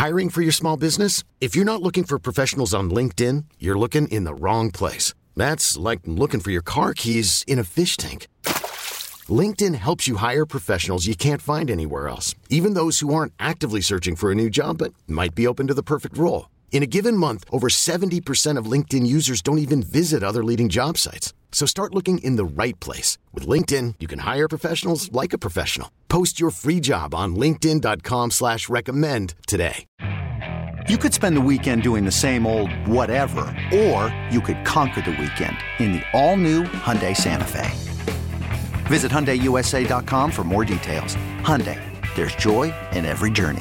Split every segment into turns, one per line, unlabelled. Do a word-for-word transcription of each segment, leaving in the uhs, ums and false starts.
Hiring for your small business? If you're not looking for professionals on LinkedIn, you're looking in the wrong place. That's like looking for your car keys in a fish tank. LinkedIn helps you hire professionals you can't find anywhere else, even those who aren't actively searching for a new job but might be open to the perfect role. In a given month, over seventy percent of LinkedIn users don't even visit other leading job sites. So start looking in the right place. With LinkedIn, you can hire professionals like a professional. Post your free job on linkedin dot com slash recommend today.
You could spend the weekend doing the same old whatever, or you could conquer the weekend in the all-new Hyundai Santa Fe. Visit Hyundai U S A dot com for more details. Hyundai, there's joy in every journey.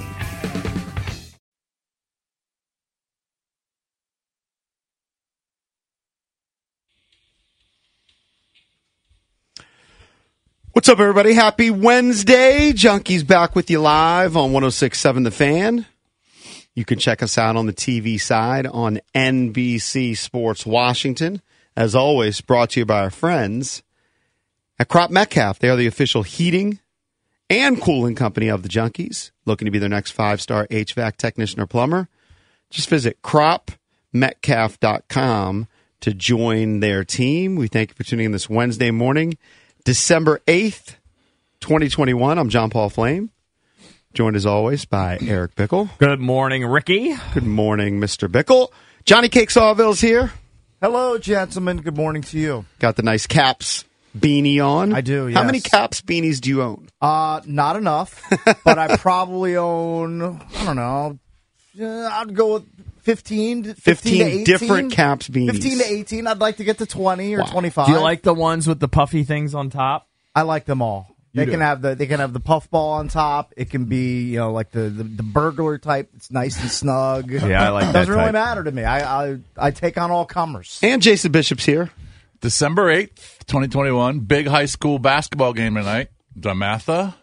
What's up, everybody? Happy Wednesday. Junkies back with you live on one oh six point seven The Fan. You can check us out on the T V side on N B C Sports Washington. As always, brought to you by our friends at Crop Metcalf. They are the official heating and cooling company of the Junkies. Looking to be their next five-star H V A C technician or plumber? Just visit crop metcalf dot com to join their team. We thank you for tuning in this Wednesday morning, December eighth, twenty twenty-one. I'm John Paul Flame, joined as always by Eric Bickle.
Good morning, Ricky.
Good morning, Mister Bickle. Johnny Cake Sawville's here.
Hello, gentlemen. Good morning to you.
Got the nice Caps beanie on.
I do, yes.
How many Caps beanies do you own?
Uh, not enough, but I probably own, I don't know, uh, I'd go with fifteen, fifteen,
fifteen
to eighteen.
Different Caps beanies.
fifteen to eighteen. I'd like to get to twenty or
Wow.
twenty-five.
Do you like the ones with the puffy things on top?
I like them all.
You
They
do.
can have the they can have the puffball on top. It can be, you know, like the, the, the burglar type. It's nice and snug.
Yeah, I like that
Doesn't really
type.
matter to me. I, I I take on all comers.
And Jason Bishop's here.
December eighth, twenty twenty-one, big high school basketball game tonight. DeMatha,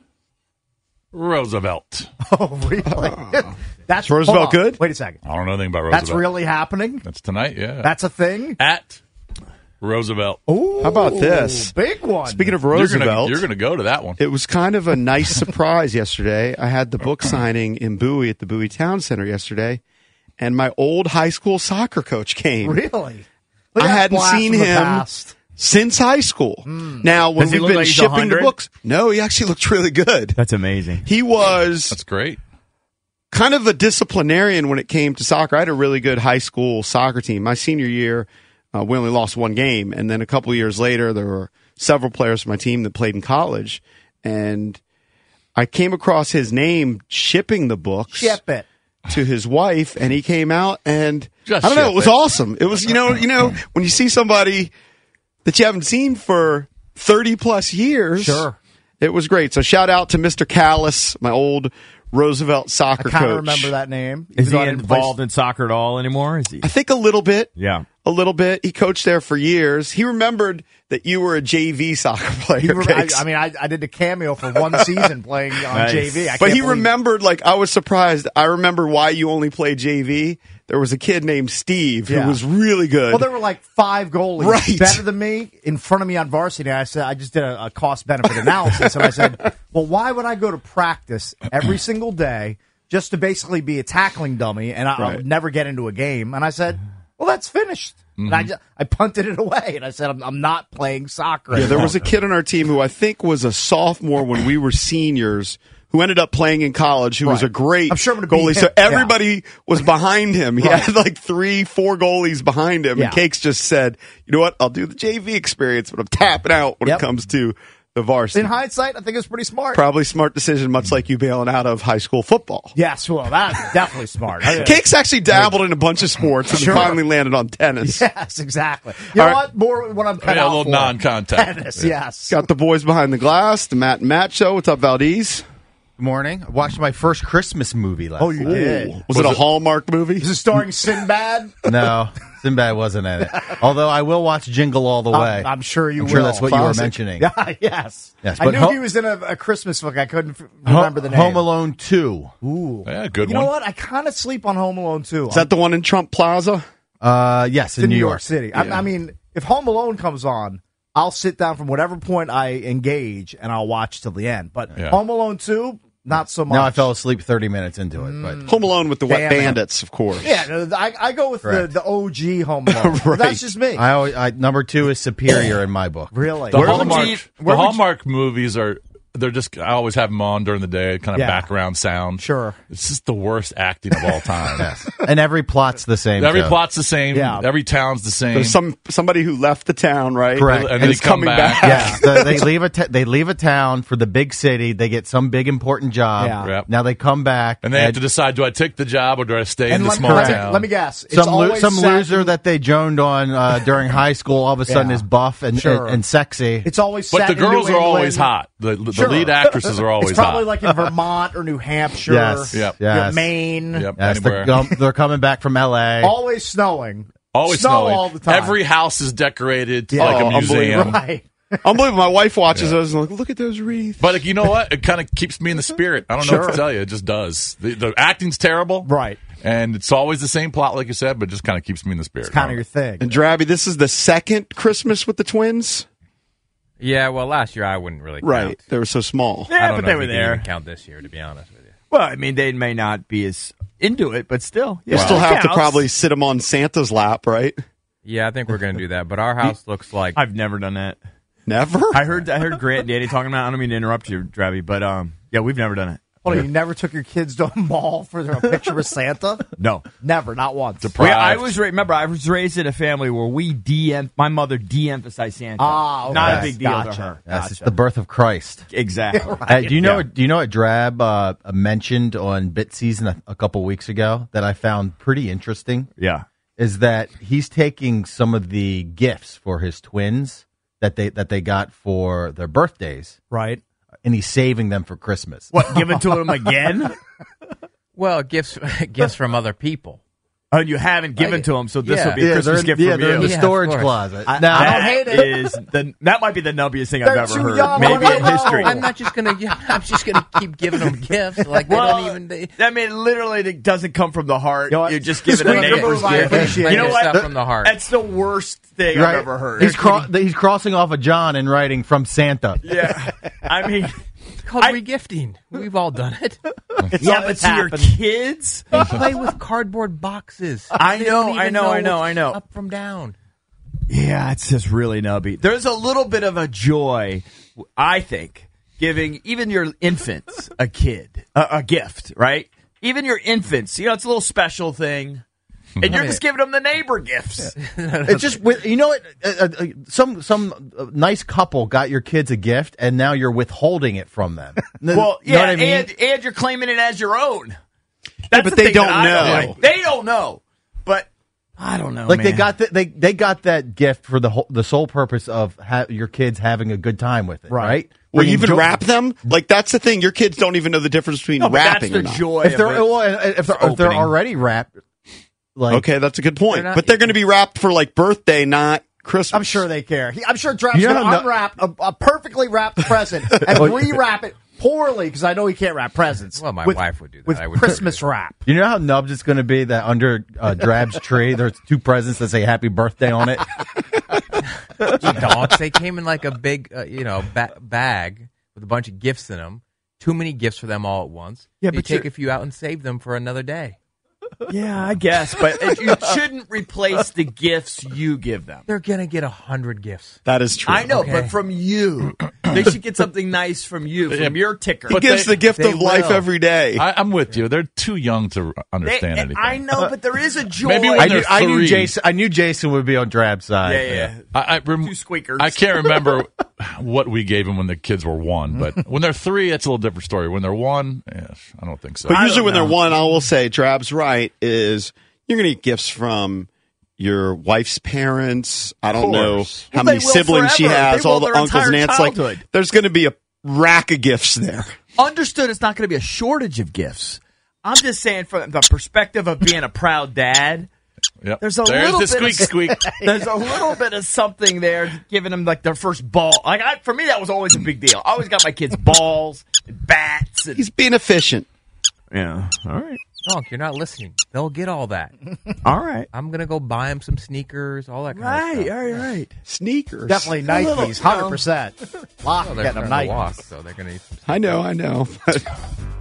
Roosevelt.
Oh, really? That's
Roosevelt
hold on.
good?
Wait a second.
I don't know anything about Roosevelt.
That's really happening?
That's tonight, yeah.
That's a thing?
At Roosevelt.
Ooh,
How about this?
Big one.
Speaking of
You're
Roosevelt,
gonna, you're gonna go to that one.
it was kind of a nice surprise yesterday. I had the book signing in Bowie at the Bowie Town Center yesterday, and my old high school soccer coach came.
Really?
I hadn't seen him since high school. Now, when
Does he
we've
look
been
like he's
shipping the
one hundred?
books, no, he actually looked really good.
That's amazing.
He was
That's great.
kind of a disciplinarian when it came to soccer. I had a really good high school soccer team. My senior year, uh, we only lost one game, and then a couple of years later, there were several players from my team that played in college, and I came across his name shipping the books
Ship it.
to his wife, and he came out, and
Just
I don't know,
ship
it was
it.
awesome. It was, you know, you know, when you see somebody that you haven't seen for thirty plus years,
Sure.
it was great. So shout out to Mister Callis, my old Roosevelt soccer
I kind
coach.
of remember that name.
Is
Even
he
though I didn't play-
involved in soccer at all anymore? Is he?
I think a little bit.
Yeah.
A little bit. He coached there for years. He remembered that you were a J V soccer player.
He re- I,
Cakes.
I mean, I, I did a cameo for one season playing on
Nice.
J V. I
but
can't
he
believe-
remembered, like, I was surprised. I remember why you only played J V. There was a kid named Steve who
Yeah.
was really good.
Well, there were like five goalies
Right.
better than me in front of me on varsity. I said, I just did a, a cost benefit analysis, and I said, well, why would I go to practice every single day just to basically be a tackling dummy, and I, I
Right.
would never get into a game? And I said, well, that's finished. And I, just, I punted it away, and I said, I'm, I'm not playing soccer.
Yeah, there
anymore.
was a kid on our team who I think was a sophomore when we were seniors who ended up playing in college who was
Right.
a great
I'm sure I'm gonna beat
goalie.
him.
So everybody was behind him. He
Right.
had like three, four goalies behind him.
Yeah.
And Cakes just said, you know what? I'll do the J V experience, but I'm tapping out when
Yep.
it comes to the varsity.
In hindsight, I think it's pretty smart.
Probably smart decision, much like you bailing out of high school football.
Yes, well, that's definitely smart. I-
Cakes actually dabbled in a bunch of sports and
Sure.
finally landed on tennis.
Yes, exactly. You
All
know
right.
what? More what I'm cut
Yeah, a
out
little
for.
non-contact.
Tennis, yes.
Got the boys behind the glass, the Matt and Matt show. What's up, Valdez?
Good morning. I watched my first Christmas movie last
Oh, you
night.
did.
Was, it a Hallmark movie?
Is it starring Sinbad?
No, Sinbad wasn't in it. Although I will watch Jingle All the Way.
I'm, I'm sure you
I'm
will.
sure that's what you were
Classic.
mentioning.
Yeah, yes.
Yes,
I
but
knew
Ho-
he was in a, a Christmas book. I couldn't f-
Ho-
remember the name.
Home Alone two.
Ooh.
Yeah, good
You
one.
know what? I kind of sleep on Home Alone too.
Is that the one in Trump Plaza?
Uh, yes, in
in
New
New
York.
York City? I, I mean, if Home Alone comes on, I'll sit down from whatever point I engage and I'll watch till the end. But
Yeah.
Home Alone two, Not so much.
No, I fell asleep thirty minutes into it. But
Home Alone with the Wet
Damn it.
Bandits, of course.
Yeah, no, I, I go with the,
Correct.
the O G Home Alone.
Right.
That's just me.
I always I, number two is superior in my book.
really?
The
Where would
Hallmark,
you-
the
where would you-
Hallmark movies are. They're just. I always have them on during the day, kind of
Yeah.
background sound.
Sure.
It's just the worst acting of all time.
Yes. And every plot's the same.
Every
too.
plot's the same.
Yeah.
Every town's the same.
There's some somebody who left the town, right?
Correct.
And
And,
they
is
come
coming
back.
back.
Yes, the, they leave a t- they leave a town for the big city. They get some big important job.
Yeah.
Yep.
Now they come back
and they have to decide: do I take the job or do I stay in
And
the
let,
small
let, me,
town?
let me guess. It's
some lo-
always
some
set
loser
in-
that they joned on uh, during high school all of a sudden
Yeah.
is buff and,
Sure.
and, and sexy.
It's always
but
set
the
in
girls
New
are always
England.
hot. The, the
Sure.
lead actresses are always
It's probably
hot.
like in Vermont or New Hampshire.
Yes.
Yep.
you know,
Yes.
Maine.
Yep.
Yes,
Anywhere.
they're, gum- they're coming back from L A.
Always snowing.
Always
Snow
snowing.
all the time.
Every house is decorated
Yeah.
like
Oh,
a museum.
unbelievable.
Right.
Unbelievable. My wife watches those and like, look at those wreaths.
But like, you know what? It kind of keeps me in the spirit. I don't know what
Sure.
to tell you. It just does. The, the acting's terrible.
Right.
And it's always the same plot, like you said, but it just kind of keeps me in the spirit.
It's kind of your thing.
And Drabby, this is the second Christmas with the twins?
Yeah, well, last year I wouldn't really count.
Right. They were so small.
I
Yeah,
don't
but
know
they
if
were
we can
there.
even count this year, to be honest with you.
Well, I mean, they may not be as into it, but still.
You
Yeah,
still
it
have to
counts.
probably sit them on Santa's lap, right?
Yeah, I think we're going to do that. But our house looks like
I've never done that.
Never?
I heard I heard Grant and Danny talking about. I don't mean to interrupt you, Drabby, but um, yeah, we've never done it.
Hold on, you never took your kids to a mall for a picture with Santa?
No.
Never, not once.
Deprived.
Yeah, I was ra- remember I was raised in a family where we de my mother de-emphasized Santa.
Ah, okay.
Not a big deal
Gotcha.
to her.
Yes, it's the birth of Christ.
Exactly.
Hey, do you know?
Yeah.
Do you know what Drab uh, mentioned on Bit Season a, a couple weeks ago that I found pretty interesting?
Yeah.
Is that he's taking some of the gifts for his twins that they that they got for their birthdays,
Right.
and he's saving them for Christmas.
What? Give it to him again?
well, gifts gifts from other people.
Oh, you haven't given
Like,
to him, so this
yeah.
will be a
Yeah,
Christmas
they're,
gift
yeah,
from
they're in
you.
the
Yeah, of
storage
course.
closet.
I-
now,
I don't
That
hate it.
is the that might be the nubbiest thing
They're
I've ever
too
heard,
young.
maybe
What do
in
I
history.
know?
I'm not just gonna. I'm just gonna keep giving them gifts. Like they
Well,
don't even. They,
I mean, literally, it doesn't come from the heart.
You know what?
You're just giving a
Sweet
neighbor's
move, I
gift.
appreciate
You know
it.
what?
Stuff from the heart.
That's the worst thing
right?
I've ever heard.
He's cro- he's crossing off a John and writing from Santa.
yeah, I mean,
it's called
I-
regifting. We've all done it.
It's
yeah,
all-
but
it's
to your
happened.
kids,
They play with cardboard boxes.
I
They
know,
don't
I
even
know, I know,
what's
I know.
Up from down.
yeah, it's just really nubby. There's a little bit of a joy, I think, giving even your infants a kid a, a gift, right? Even your infants, you know, it's a little special thing, and you're just giving them the neighbor gifts.
It's just with- you know what? Uh, uh, some some uh, nice couple got your kids a gift, and now you're withholding it from them.
Well,
You know
yeah,
what I mean?
and and you're claiming it as your own. That's
but
the
they
thing
don't
that I
know.
like. They don't know, but I don't know.
Like they
man.
got the, they they got that gift for the whole, the sole purpose of ha- your kids having a good time with it,
Right.
right?
Will
Bring
you even
joy-
wrap them? Like, that's the thing. Your kids don't even know the difference between
No, but that's
wrapping
the
or not.
joy.
If they're
of it.
well, if they're, if they're
Opening.
already wrapped, like
Okay, that's a good point.
They're not-
but they're going to be wrapped for, like, birthday, not Christmas.
I'm sure they care. He, I'm sure Drap's
You know
going
how
to
no-
unwrap a, a perfectly wrapped present and rewrap it poorly because I know he can't wrap presents.
Well, my
with,
wife would do that.
with
I would
Christmas
never do
wrap.
you know how nubs it's going to be that under uh, Drab's tree there's two presents that say Happy Birthday on it.
Dogs. They came in like a big, uh, you know, ba- bag with a bunch of gifts in them. Too many gifts for them all at once.
Yeah,
you
but
take
you're-
a few out and save them for another day.
Yeah, I guess, but it, you shouldn't replace the gifts you give them.
They're gonna get a hundred gifts.
That is true.
I know,
Okay.
but from you, they should get something nice from you, from your ticker.
He gives
they-
the gift
they
of life
will.
every day.
I, I'm with you. They're too young to
They-
understand anything.
I know, but there is a joy.
Maybe when
I
they're
knew, I knew
three.
Jason. I knew Jason would be on Drab's side.
yeah, yeah.
I, I, rem-
Two squeakers.
I can't remember what we gave them when the kids were one, but when they're three, that's a little different story. When they're one, yes, I don't think so.
But
I
usually
don't
when
know.
they're one, I will say, Drab's right, is you're going to get gifts from your wife's parents. I don't know
course.
how
Well,
many
they will
siblings she
forever.
has,
They
all
will
the
their
uncles and
entire
aunts. Like,
childhood.
there's going to be a rack of gifts there.
Understood it's not going to be a shortage of gifts. I'm just saying from the perspective of being a proud dad,
Yep.
there's a
There's
little
the
bit
squeak
of,
squeak.
There's a little bit of something there, giving them like their first ball. Like I, for me, that was always a big deal. I always got my kids balls and bats. And,
He's being efficient.
yeah, all right,
Donk, you're not listening. They'll get all that.
all right,
I'm gonna go buy them some sneakers, all that kind
right,
of stuff.
all right, right.
Sneakers.
Definitely
A little,
Nikes,
you know.
one hundred percent. Lock
Well, they're
getting them
starting to
Nikes.
walk, so they're gonna.
I know, I know. But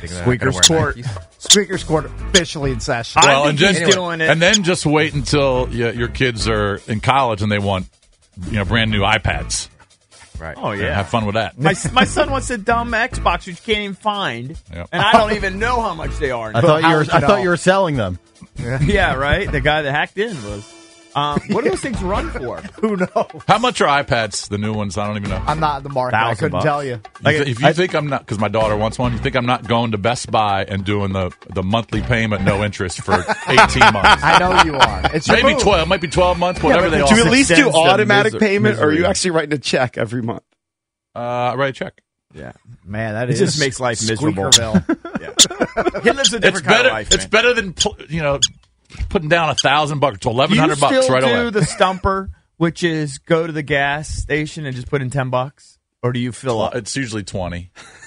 thinking they're
Squeaker's
not gonna wear
Court.
Nikes.
Squeaker's Court officially in session.
I
Well,
think
and just
he's doing it.
and then just wait until you, your kids are in college and they want, you know, brand new iPads.
Right.
Oh,
And
yeah.
have fun with that.
My, my son wants a dumb Xbox which you can't even find,
Yep.
and I don't even know how much they are.
I thought
How
you were.
would you
I thought
know?
you were selling them.
Yeah, right. The guy that hacked in was. Um, what do those things run for?
Who knows?
How much are iPads? The new ones? I don't even know.
I'm not in the market. I
Thousand
couldn't
bucks.
tell you.
You th- if you think I'm not, because my daughter wants one, you think I'm not going to Best Buy and doing the, the monthly payment, no interest for eighteen months?
I know you are. It's your
Maybe
move.
twelve. Might be twelve months. Whatever
but
they
do
all.
Do you at least do
extends the
automatic
miser-
payment, or are you
misery.
actually writing a check every month?
Uh, write a check.
Yeah,
Man, that
it
is
just makes life miserable.
Squeakerville.
He lives a different
It's
kind
better.
of life.
It's
man.
better than pl- you know putting down a thousand bucks to eleven
Do you
hundred bucks
still
right
do
away.
the stumper, which is go to the gas station and just put in ten bucks, or do you fill
Well,
up?
it's usually twenty.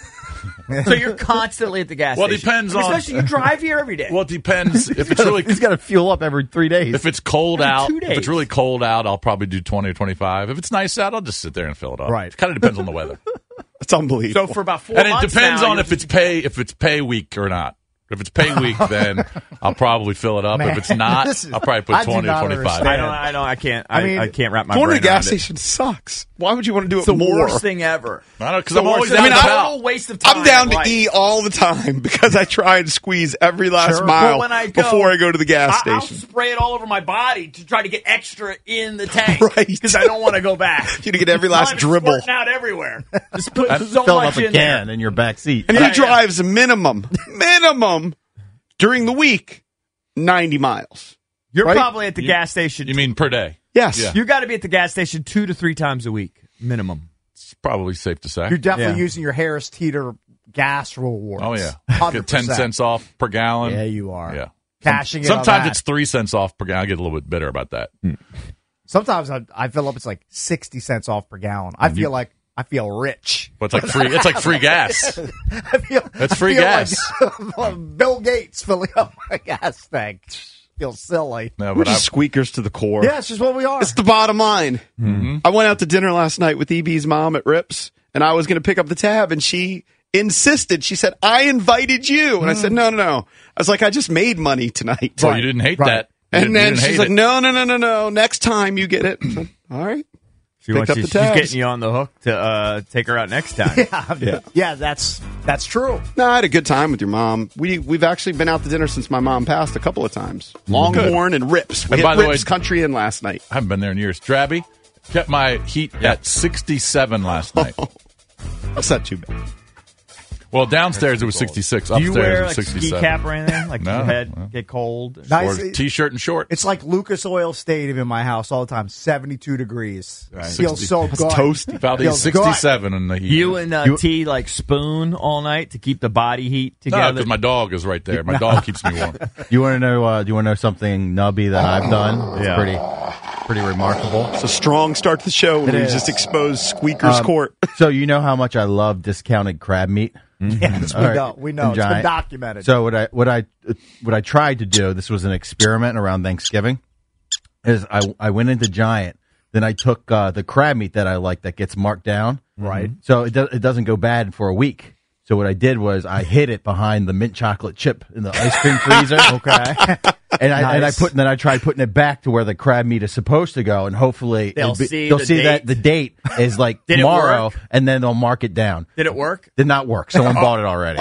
So you're constantly at the gas
Well, it
station.
depends
I mean,
on-
Especially you drive here every day.
Well, it depends. If it's really
He's got to fuel up every three days.
if it's cold
Every
out,
two
if
days.
it's really cold out, I'll probably do twenty or twenty-five. If it's nice out, I'll just sit there and fill it up.
Right.
It kind of depends on the weather.
It's unbelievable.
So for about four
And it
months
depends
now,
on
you're
if it's pay if it's pay week or not. If it's pay week, then I'll probably fill it up.
Man,
if it's not,
this is-
I'll probably put
I do
twenty or
not
twenty-five.
understand.
I don't. I don't. I can't. I,
I mean,
I can't wrap my
Going to
brain
the gas
around it.
station sucks. Why would you want to do it
It's the
more?
worst thing ever.
I don't know because
The
I'm always
worst-
down
I mean,
and
I-
out.
Total waste of time.
I'm down to
Like,
E all the time because I try and squeeze every last
Sure.
mile
But when I go,
before I go to the gas
I- I'll
station.
spray it all over my body to try to get extra in the tank,
Right.
Because I don't want to go back.
You to get every last
I'm
dribble.
squirting out everywhere. Just put so
Fill
much
up a
in there.
can in your back seat.
And
Yeah,
he drives minimum, minimum during the week, ninety miles.
You're
Right?
probably at the gas station.
You mean per day?
Yes.
Yeah.
You got to be at the gas station two to three times a week minimum.
It's probably safe to say.
You're definitely
Yeah.
using your Harris Teeter gas rewards.
Oh yeah,
one hundred
get ten
percent.
cents off per gallon.
Yeah, you are.
Yeah.
Cashing in on
Sometimes
that.
it's three cents off per gallon. I get a little bit bitter about that.
Sometimes I, I fill up. It's like sixty cents off per gallon. I feel like I feel rich.
But it's like free. It's like free gas.
I feel
That's free
I feel
gas.
Like Bill Gates filling up my gas tank. Feels silly.
No,
We're
but I,
just squeakers to the core.
Yeah, it's just what we are.
It's the bottom line.
Mm-hmm.
I went out to dinner last night with E B's mom at Rips, and I was going to pick up the tab, and she insisted. She said, I invited you. And I said, no, no, no. I was like, I just made money tonight.
well, you didn't hate
Right.
that. You
And
didn't- you
then
didn't
she's
hate
like,
it.
no, no, no, no, no. Next time you get it. I said, all right.
She
Picked
wants
up
you,
the
she's
tabs.
getting you on the hook to uh, take her out next time.
yeah,
Yeah.
yeah. That's that's true.
No, I had a good time with your mom. We we've actually been out to dinner since my mom passed a couple of times. Longhorn and Rips. We
And
hit
by the
Rips
way-
Country Inn last night.
I haven't been there in years. Drabby kept my heat at sixty-seven last night.
That's not too bad.
Well, downstairs it was sixty-six.
Do
Upstairs
you wear
it
like
was
ski
sixty-seven.
cap or anything? Like
No,
your head
no.
get cold?
Nice.
Or t-shirt and shorts.
It's like Lucas Oil Stadium in my house all the time. seventy-two degrees. Feels
sixty.
so
That's
good.
toasty.
Valdez
Feels good.
sixty-seven in the heat.
You and uh, T like spoon all night to keep the body heat
no,
together.
because my dog is right there. My dog keeps me warm.
You want to know? Uh, do you want to know something nubby that I've done? It's
Yeah.
pretty, pretty remarkable.
It's a strong start to the show when
It
we
is.
just exposed Squeaker's
Um,
Court.
So you know how much I love discounted crab meat.
Yes, we
All right.
know. We know.
From
It's been
Giant.
documented.
So what I what I what I tried to do, this was an experiment around Thanksgiving, is I I went into Giant, then I took uh, the crab meat that I like that gets marked down,
Right.
so it do, it doesn't go bad for a week. So what I did was I hid it behind the mint chocolate chip in the ice cream freezer.
Okay.
And I and I
Nice.
put and then I tried putting it back to where the crab meat is supposed to go, and hopefully
They'll
it'll be-
see
they'll
the
see that
date.
the date is like
Did it
tomorrow,
work?
and then they'll mark it down.
Did it work?
Did not work. Someone bought it already.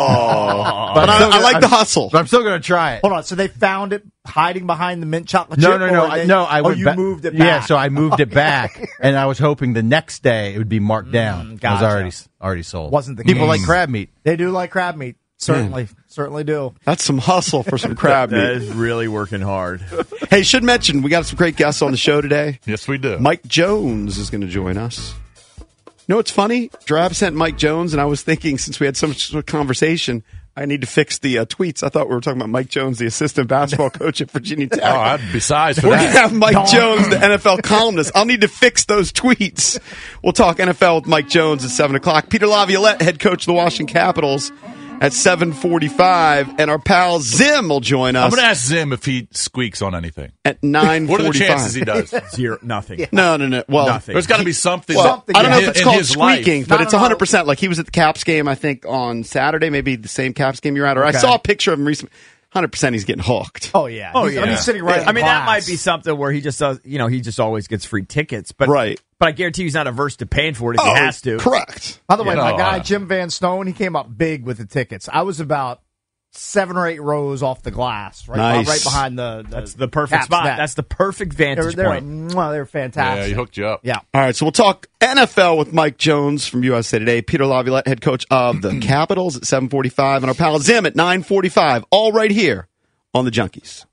Oh.
But
But
I'm
I,
still
I
gonna-
like the
I'm-
hustle.
But I'm still going to try it.
Hold on. So they found it hiding behind the mint chocolate
No,
chip?
no, no,
or
I,
they-
no. I
oh,
went
you
back-
moved it back.
Yeah, so I moved it back, and I was hoping the next day it would be marked down. It was
gotcha.
already already sold.
Wasn't the
People
case.
like crab meat?
They do like crab meat. Certainly. Certainly do.
That's some hustle for some crab
That
meat.
is really working hard.
Hey, should mention we got some great guests on the show today.
Yes, we do.
Mike Jones is going to join us. You know what's funny? Drab sent Mike Jones, and I was thinking since we had so much conversation, I need to fix the uh, tweets. I thought we were talking about Mike Jones, the assistant basketball coach at Virginia Tech.
Oh, I'd be size for
We're going to
that.
have Mike Jones, the N F L columnist. I'll need to fix those tweets. We'll talk N F L with Mike Jones at seven o'clock. Peter Laviolette, head coach of the Washington Capitals. at seven forty-five, and our pal Zim will join us.
I'm going to ask Zim if he squeaks on anything.
At nine
What
forty-five.
are the chances he does?
Zero, nothing.
No, no, no. Well,
Nothing.
There's got to be something.
Well,
Something
I don't know
in
if it's
in
called
his life.
squeaking, but
No,
it's
no, no.
one hundred percent. Like he was at the Caps game, I think, on Saturday, maybe the same Caps game you're at. Or
Okay.
I saw a picture of him recently. one hundred percent he's getting hooked.
Oh yeah.
Oh,
He's- I mean,
yeah.
he's sitting right. in
I mean, that
class.
might be something where he just does, you know, he just always gets free tickets. But,
Right.
But I guarantee he's not averse to paying for it if he has to.
Correct.
By the way,
Yeah.
my
No,
guy
uh,
Jim Van Stone, he came up big with the tickets. I was about seven or eight rows off the glass, right,
Nice.
right behind the. the
That's the perfect
Caps
spot.
net.
That's the perfect
They're,
vantage
they're,
point.
mwah, they're fantastic.
Yeah, he hooked you up.
Yeah.
All right, so we'll talk N F L with Mike Jones from U S A Today, Peter Laviolette, head coach of the Capitals at seven forty-five, and our pal Zim at nine forty-five, all right here on the Junkies.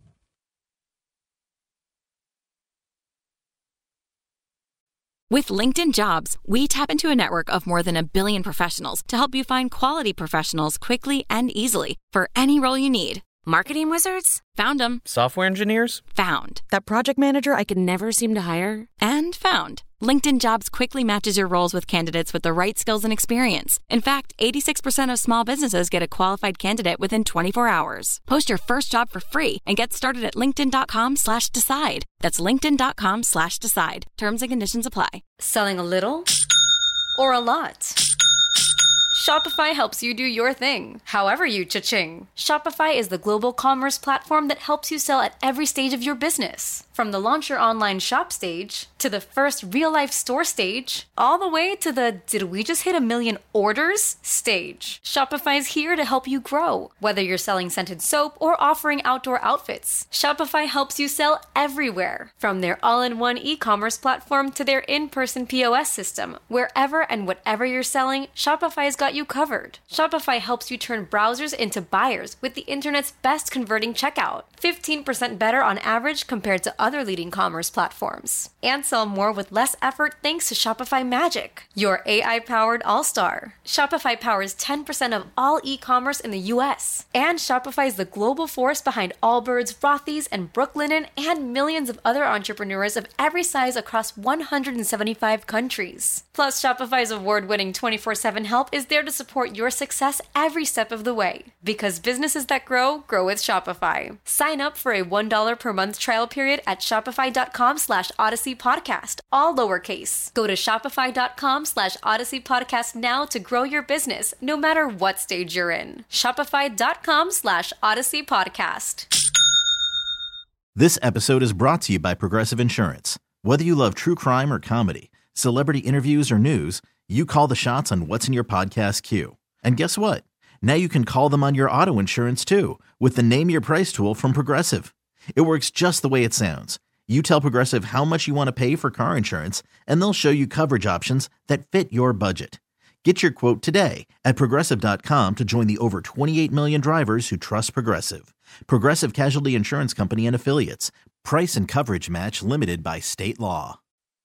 With LinkedIn Jobs, we tap into a network of more than a billion professionals to help you find quality professionals quickly and easily for any role you need. Marketing wizards? Found them.
Software engineers?
Found.
That project manager I could never seem to hire?
And found. LinkedIn Jobs quickly matches your roles with candidates with the right skills and experience. In fact, eighty-six percent of small businesses get a qualified candidate within twenty-four hours. Post your first job for free and get started at linkedin.com slash decide. That's linkedin.com slash decide. Terms and conditions apply.
Selling a little or a lot? Shopify helps you do your thing, however you cha-ching. Shopify is the global commerce platform that helps you sell at every stage of your business. From the launch your online shop stage, to the first real-life store stage, all the way to the did we just hit a million orders stage. Shopify's here to help you grow. Whether you're selling scented soap or offering outdoor outfits, Shopify helps you sell everywhere. From their all-in-one e-commerce platform to their in-person P O S system, wherever and whatever you're selling, Shopify's got you covered. Shopify helps you turn browsers into buyers with the internet's best converting checkout. fifteen percent better on average compared to other leading commerce platforms. And sell more with less effort thanks to Shopify Magic, your A I-powered all-star. Shopify powers ten percent of all e-commerce in the U S. And Shopify is the global force behind Allbirds, Rothy's, and Brooklinen, and millions of other entrepreneurs of every size across one hundred seventy-five countries. Plus, Shopify's award-winning twenty-four seven help is there to support your success every step of the way. Because businesses that grow, grow with Shopify. Sign up for a one dollar per month trial period at shopify.com slash Odyssey Podcast, all lowercase. Go to shopify.com slash Odyssey Podcast now to grow your business, no matter what stage you're in. Shopify.com slash Odyssey Podcast.
This episode is brought to you by Progressive Insurance. Whether you love true crime or comedy, celebrity interviews or news, you call the shots on what's in your podcast queue. And guess what? Now you can call them on your auto insurance too with the Name Your Price tool from Progressive. It works just the way it sounds. You tell Progressive how much you want to pay for car insurance, and they'll show you coverage options that fit your budget. Get your quote today at Progressive dot com to join the over twenty-eight million drivers who trust Progressive. Progressive Casualty Insurance Company and Affiliates. Price and coverage match limited by state law.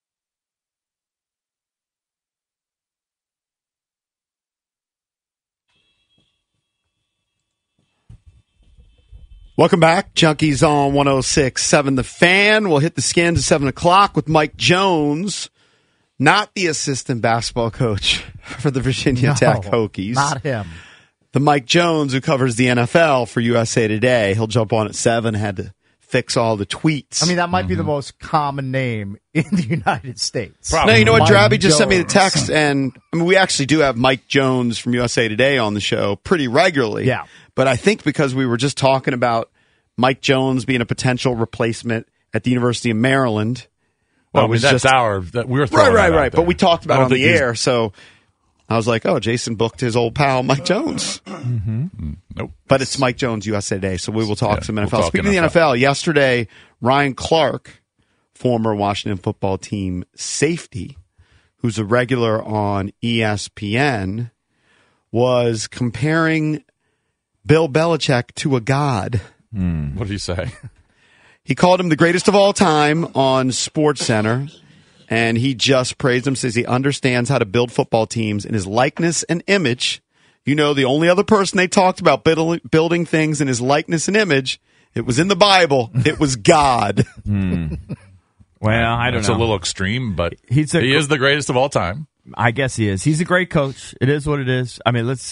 Welcome back. Junkies on one oh six point seven The Fan. We'll hit the skins at seven o'clock with Mike Jones, not the assistant basketball coach for the Virginia
No,
Tech Hokies.
Not him.
The Mike Jones who covers the N F L for U S A Today. He'll jump on at seven, had to fix all the tweets.
I mean, that might be the most common name in the United States.
No, you know what?
Mike
Drabby just sent me the
Jones.
text, and I mean, we actually do have Mike Jones from U S A Today on the show pretty regularly.
Yeah.
But I think because we were just talking about Mike Jones being a potential replacement at the University of Maryland.
Well, I
it
mean,
was
that's
just-
our that we were
Right,
throwing
right,
that out
right.
there.
But we talked
I
about it
don't
on the
think he's-
air, so I was like, oh, Jason booked his old pal, Mike Jones.
Mm, Nope.
But it's Mike Jones, U S A Today, so we will talk
Yeah,
some
we'll
N F L.
talk
Speaking of the
N
N
F
F
L.
L, yesterday, Ryan Clark, former Washington football team safety, who's a regular on E S P N, was comparing Bill Belichick to a god.
What did you say?
He called him the greatest of all time on SportsCenter, and he just praised him, says he understands how to build football teams in his likeness and image. You know, the only other person they talked about building, building things in his likeness and image, it was in the Bible. It was God.
Well, I don't
It's
know.
a little extreme, but
He's a
he
gr-
is the greatest of all time.
I guess he is. He's a great coach. It is what it is. I mean, let's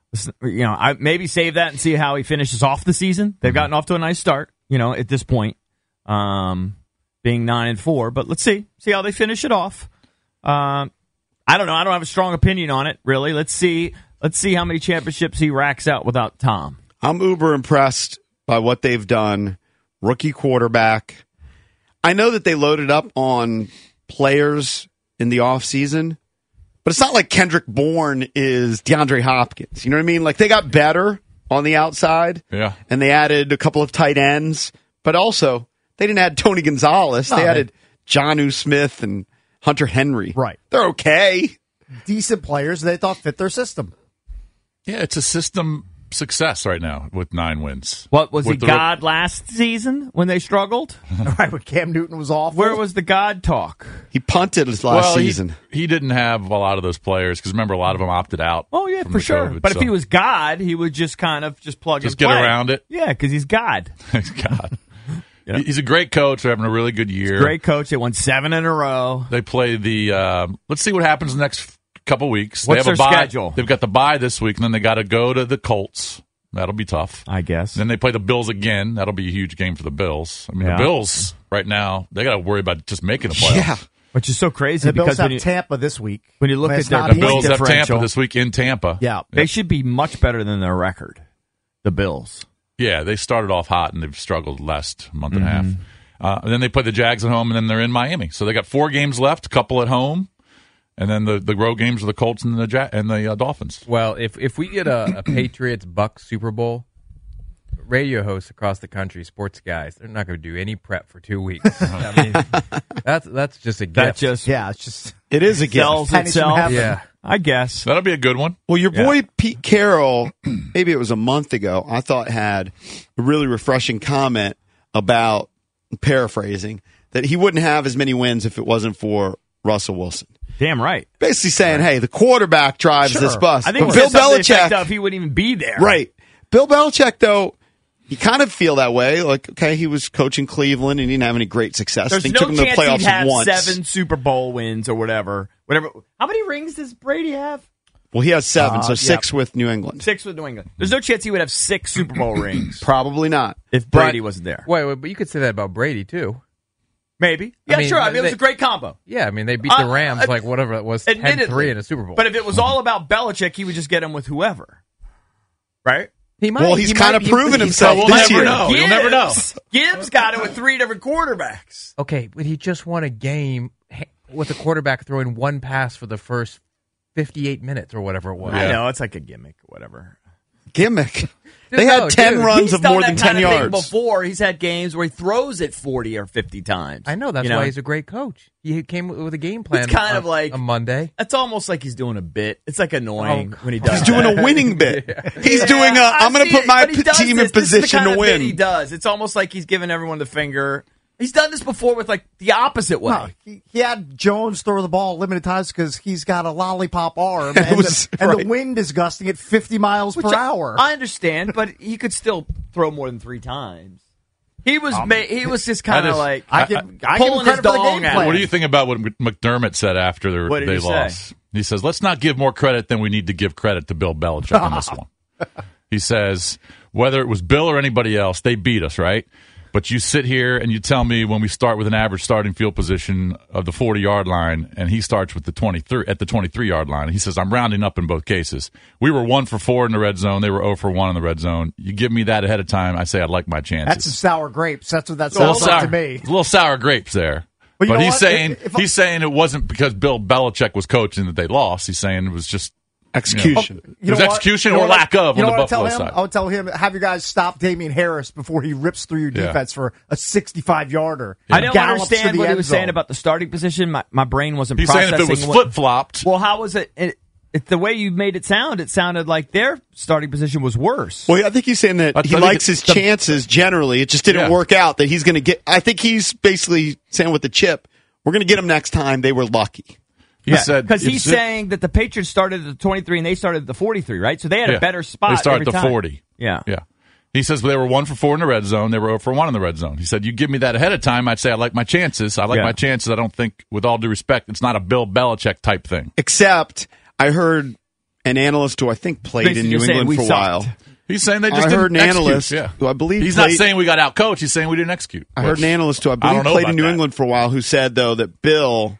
You know, I maybe save that and see how he finishes off the season. They've gotten off to a nice start, you know, at this point, um, being nine and four. But let's see, see how they finish it off. Um, I don't know. I don't have a strong opinion on it, really. Let's see. Let's see how many championships he racks out without Tom.
I'm uber impressed by what they've done. Rookie quarterback. I know that they loaded up on players in the offseason, but it's not like Kendrick Bourne is DeAndre Hopkins. You know what I mean? Like, they got better on the outside,
yeah,
and they added a couple of tight ends, but also they didn't add Tony Gonzalez.
No,
they
they-
added Jonnu Smith and Hunter Henry.
Right.
They're okay.
Decent players they thought fit their system.
Yeah, it's a system success right now with nine wins.
What was
With
he
the-
God last season when they struggled?
Right, when Cam Newton was awful.
Where was the God talk?
He punted his last
well, he-
season.
He, didn't have a lot of those players because remember, a lot of them opted out.
Oh yeah,
from
for
the
sure.
COVID,
but
so-
if he was God, he would just kind of just plug
Just
and
get
play.
around it.
Yeah, because he's God.
God.
You know?
He's a great coach. They're having a really good year.
Great coach. They won seven in a row.
They play the. Uh, let's see what happens the next couple weeks.
What's
they have
their
a bye.
schedule?
They've got the bye this week, and then they got to go to the Colts. That'll be tough,
I guess.
Then they play the Bills again. That'll be a huge game for the Bills. I mean,
Yeah.
the Bills right now they got to worry about just making the playoffs.
Yeah.
Which is so crazy
The Bills
because
have
when you,
Tampa this week.
when you look
That's
at their
not
The
easy.
Bills have
differential,
Tampa this week in Tampa.
Yeah.
they should be much better than their record. The Bills.
Yeah, they started off hot and they've struggled the last month and a half.
Mm-hmm.
Uh, and then they play the Jags at home, and then they're in Miami. So they got four games left, a couple at home, and then the, the road games are the Colts and the ja- and the uh, Dolphins.
Well, if if we get a, a Patriots Bucks Super Bowl, radio hosts across the country, sports guys, they're not going to do any prep for two weeks. I mean, that's that's just a gift.
That just
Yeah, it's just
It is a gift.
sells
Pennies from
itself.
heaven.
yeah.
I guess.
That'll be a good one.
Well, your boy Pete Carroll, maybe it was a month ago, I thought had a really refreshing comment about, paraphrasing, that he wouldn't have as many wins if it wasn't for Russell Wilson.
Damn right.
Basically saying, hey, the quarterback drives
Sure.
this bus.
I think
But
he
Bill
said something to the effect
Belichick,
of he wouldn't even be there.
right. Bill Belichick, though, you kind of feel that way. Like, okay, he was coaching Cleveland and he didn't have any great success.
There's
They
no
took him to the
chance
playoffs
he'd have
once.
seven Super Bowl wins or whatever. Whatever. How many rings does Brady have?
Well, he has seven,
Uh,
so
yeah.
six with New England.
Six with New England. There's no chance he would have six Super Bowl rings
Probably not.
if Brady wasn't there.
Wait, wait, but you could say that about Brady too.
Maybe.
I
Yeah,
mean,
sure. I mean, it was
they-
a great combo.
Yeah, I mean they beat the
Uh,
Rams
uh,
like whatever it was, ten
Admittedly.
three in a Super Bowl.
But if it was all about Belichick, he would just get him with whoever. Right?
he might,
Well, he's
he
kind
might-
of
he-
proven
he's-
himself
we'll
this
never
year.
know. You'll never know.
Gibbs- Gibbs got it with three different quarterbacks.
Okay, but he just won a game with a quarterback throwing one pass for the first fifty-eight minutes or whatever it was.
I know, it's like a gimmick, whatever.
Gimmick. They
No,
had ten
dude,
runs
He's
of
done
more
that
than
kind
ten
of thing
yards.
before. He's had games where he throws it forty or fifty times.
I know that's
You know?
why he's a great coach. He came with a game plan.
It's kind
on,
of like-
on Monday.
It's almost like he's doing a bit. It's like annoying when he does.
He's doing
that.
a winning bit. He's
Yeah,
doing a, I'm
I
going to
see
put
it,
my
but he
p-
does
team
this.
in position
This is the kind
to
of bit
win.
He does. It's almost like he's giving everyone the finger. He's done this before with like the opposite way.
No, he, he had Jones throw the ball limited times because he's got a lollipop arm,
It
and,
was-
the, and the
right.
wind is gusting at fifty miles
Which
per
I-
hour.
I understand, but he could still throw more than three times. He was
Um,
ma- he was just kind of
just-
like
I give, I give him
pulling his
credit for the
dong
game
out.
plan.
What do you think about what McDermott said after
What
they,
did
they
he say?
lost? He says, let's not give more credit than we need to give credit to Bill Belichick on this one. He says, whether it was Bill or anybody else, they beat us, right? But you sit here and you tell me when we start with an average starting field position of the forty-yard line, and he starts with the twenty-three at the twenty-three-yard line. He says, I'm rounding up in both cases. We were one for four in the red zone. They were zero for one in the red zone. You give me that ahead of time, I say I'd like my chances.
That's some sour grapes. That's what that
a little
sounds like
sour,
to me.
a little sour grapes there.
But you
But
know
he's
what?
saying
If- if I-
he's saying it wasn't because Bill Belichick was coaching that they lost. He's saying it was just
Execution.
You know, it was
know what?
execution
You know
or
what I-
lack of
you know
on the
what I'll
Buffalo
tell him?
side.
I would tell him, have you guys stop Damian Harris before he rips through your
Yeah.
defense for a sixty-five yarder.
I don't
Gallops to
understand
the
what he
end
was
zone.
saying about the starting position. My my brain wasn't
He's saying
processing.
if it was
what-
flip flopped,
Well, how was it, it, it? The way you made it sound, it sounded like their starting position was worse.
Well, I think he's saying that
I
he
think
likes
it's
his
the-
chances generally. It just didn't
Yeah.
work out that he's going to get. I think he's basically saying with the chip, we're going to get him next time. They were lucky.
he said
because he's
it's-
saying that the Patriots started at the twenty-three and they started at the forty-three, right? So they had
yeah,
a better spot.
They started
every
at the
time.
forty.
Yeah,
Yeah. He says they were one for four in the red zone. They were zero for one in the red zone. He said, you give me that ahead of time, I'd say I like my chances. I like
Yeah.
my chances. I don't think, with all due respect, it's not a Bill Belichick type thing.
Except I heard an analyst who I think played
Basically,
in
you're
New
saying
England
we
for a
sucked.
while.
He's saying they just
I
didn't
heard an
execute.
analyst
Yeah.
who I believe
he's
played,
not saying we got out coached. He's saying we didn't execute.
I heard an analyst who I
I
believe
don't know
played
about
in New
that.
England for a while who said though that Bill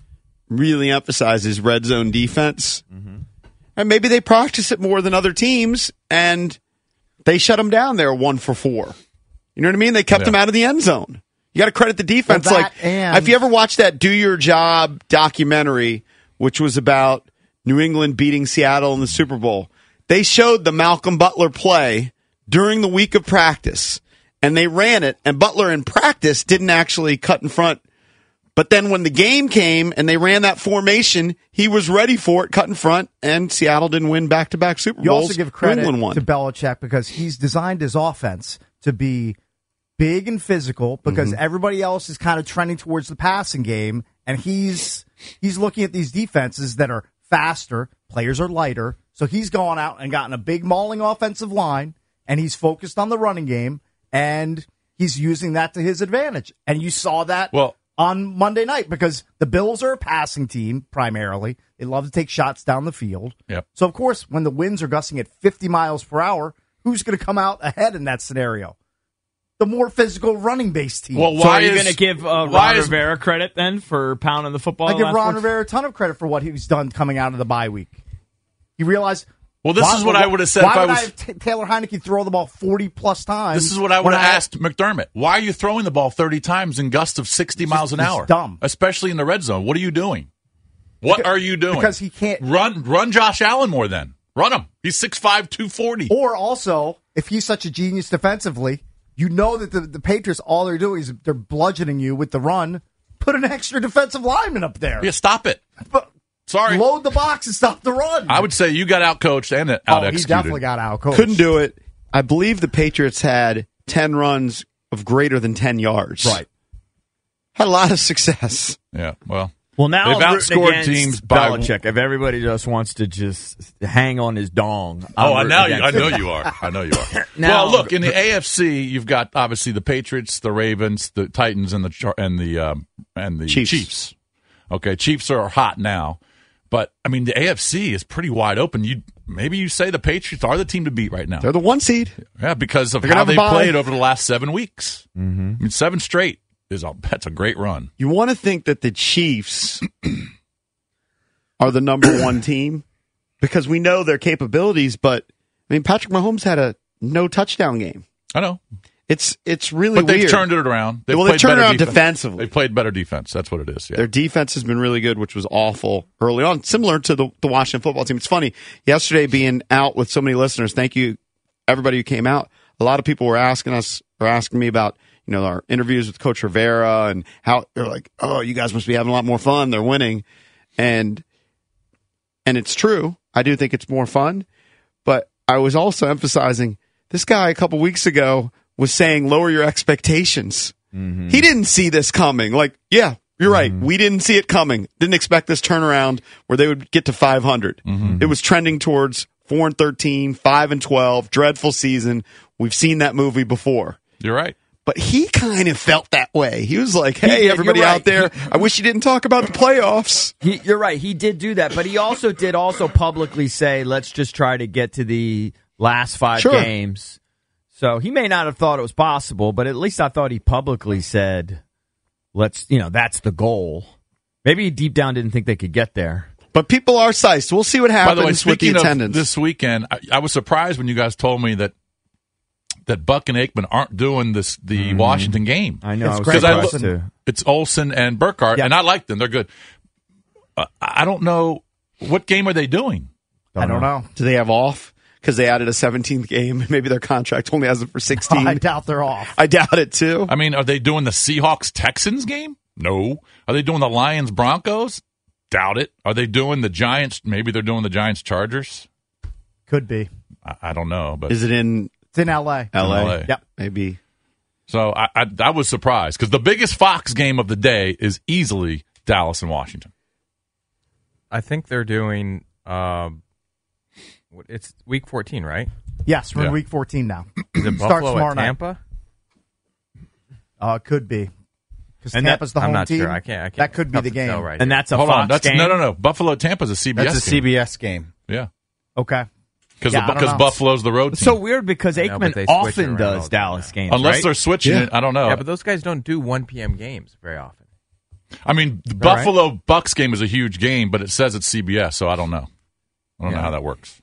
really emphasizes red zone defense,
Mm-hmm.
and maybe they practice it more than other teams, and they shut them down there one for four. You know what I mean? They kept
Yeah.
them out of the end zone. You got to credit the defense.
Well, that
like,
and-
if you ever watched that "Do Your Job" documentary, which was about New England beating Seattle in the Super Bowl, they showed the Malcolm Butler play during the week of practice, and they ran it. And Butler in practice didn't actually cut in front, but then when the game came and they ran that formation, he was ready for it, cut in front, and Seattle didn't win back-to-back Super
You
Bowls.
also give
New
credit
England won.
to Belichick because he's designed his offense to be big and physical because
Mm-hmm.
everybody else is kind of trending towards the passing game, and he's he's looking at these defenses that are faster, players are lighter, so he's gone out and gotten a big mauling offensive line, and he's focused on the running game, and he's using that to his advantage. And you saw that
Well,
on Monday night because the Bills are a passing team primarily. They love to take shots down the field.
Yep.
So, of course, when the winds are gusting at fifty miles per hour, who's going to come out ahead in that scenario? The more physical running base team.
Well,
So
why
are you
is-
going to give uh,
why
Ron
is-
Rivera credit then for pounding the football?
I give
last
Ron
week?
Rivera a ton of credit for what he's done coming out of the bye week. He realized.
Well, this
why-
is what I would have said
Why
if I
would
was-
I have t- Taylor Heineke throw the ball forty plus times?
This is what I would
when
have asked McDermott. Why are you throwing the ball thirty times in gusts of sixty miles an
it's
hour?
dumb.
Especially in the red zone. What are you doing? What
Because-
are you doing?
because he can't-
run run Josh Allen more then. Run him. He's six five, two forty.
Or also, if he's such a genius defensively, you know that the, the Patriots, all they're doing is they're bludgeoning you with the run. Put an extra defensive lineman up there.
Yeah, stop it.
But
Sorry.
load the box and stop the run.
I would say you got out coached and out
oh, he
executed.
definitely got out coached.
Couldn't do it. I believe the Patriots had ten runs of greater than ten yards.
Right.
Had a lot of success.
Yeah, well.
Well, now
They've
I'm rooting
outscored
against
teams by-
Belichick. If everybody just wants to just hang on his dong.
Oh,
I'm
now
rooting
you, I
against
know
him.
you are. I know you are.
Now-
well, look in the A F C, you've got obviously the Patriots, the Ravens, the Titans, and the Char- and the um, and the
Chiefs.
Chiefs. Okay, Chiefs are hot now, but I mean the A F C is pretty wide open. You maybe you say the Patriots are the team to beat right now.
They're the one seed.
Yeah, because of
They're gonna
how
have a
they
bye.
played over the last seven weeks. Mm-hmm. I mean, seven straight is a that's a great run.
You want to think that the Chiefs are the number one team because we know their capabilities, but I mean Patrick Mahomes had a no touchdown game.
I know,
It's it's really
but they've
weird.
turned it around. They've
Well, they've
played
turned it
better
around
defense.
defensively.
They played better defense. That's what it is. Yeah.
Their defense has been really good, which was awful early on, similar to the, the Washington football team. It's funny, yesterday being out with so many listeners, thank you, everybody who came out. A lot of people were asking us, or asking me about, you know, our interviews with Coach Rivera and how they're like, oh, you guys must be having a lot more fun. They're winning. And, and it's true. I do think it's more fun. But I was also emphasizing this guy a couple weeks ago was saying lower your expectations.
Mm-hmm.
He didn't see this coming. Like, yeah, you're right. We didn't see it coming. Didn't expect this turnaround where they would get to five hundred.
Mm-hmm.
It was trending towards four and thirteen, five and twelve, dreadful season. We've seen that movie before.
You're right.
But he kind of felt that way. He was like,
He
hey,
did,
everybody
you're
out
right.
there, I wish you didn't talk about the playoffs.
He, you're right. He did do that, but he also did also publicly say, let's just try to get to the last five
Sure.
games. So he may not have thought it was possible, but at least I thought he publicly said, let's, you know, that's the goal. Maybe he deep down didn't think they could get there.
But people are sized. We'll see what
By
happens
the way,
with the
speaking
attendance.
of this weekend, I, I was surprised when you guys told me that that Buck and Aikman aren't doing this the Washington game.
I know.
It's
I was
great.
Because I
surprised
look-
too.
It's Olsen and Burkhardt,
Yeah.
and I like them. They're good. Uh, I don't know what game are they doing.
I don't know.
Do they have off? Because they added a seventeenth game. Maybe their contract only has it for sixteen.
I doubt they're off.
I doubt it, too.
I mean, are they doing the Seahawks Texans game? No. Are they doing the Lions Broncos? Doubt it. Are they doing the Giants? Maybe they're doing the Giants Chargers.
Could be.
I, I don't know, but
Is it in
It's in L A.
L A?
L A.
Yep.
Maybe.
So I, I, I was surprised because the biggest Fox game of the day is easily Dallas and Washington.
I think they're doing. Uh, what- it's week fourteen, right?
Yes, we're
Yeah.
in week fourteen now.
Is it
Starts
Buffalo
tomorrow
at
night.
Tampa?
Uh, it could be. Because
And that-
Tampa's the
I'm
home
not
team.
sure. I can't. I can't
That could be
tough
the
to
game.
tell right
And
here.
that's a
Hold
Fox
on, that's
game.
no, no, no. Buffalo Tampa's a C B S
That's a
game.
C B S game.
Yeah,
Okay.
Because
Yeah, I don't
because
know.
Buffalo's the road
It's
team.
so weird because
I know, but
Aikman
they switch it
often
around
does
all the
Dallas
time.
games.
Unless
right?
they're switching
Yeah.
it, I don't know.
Yeah, but those guys don't do one p.m. games very often.
I mean, the
All right.
Buffalo Bucks game is a huge game, but it says it's C B S, so I don't know. I don't know
Yeah.
how that works.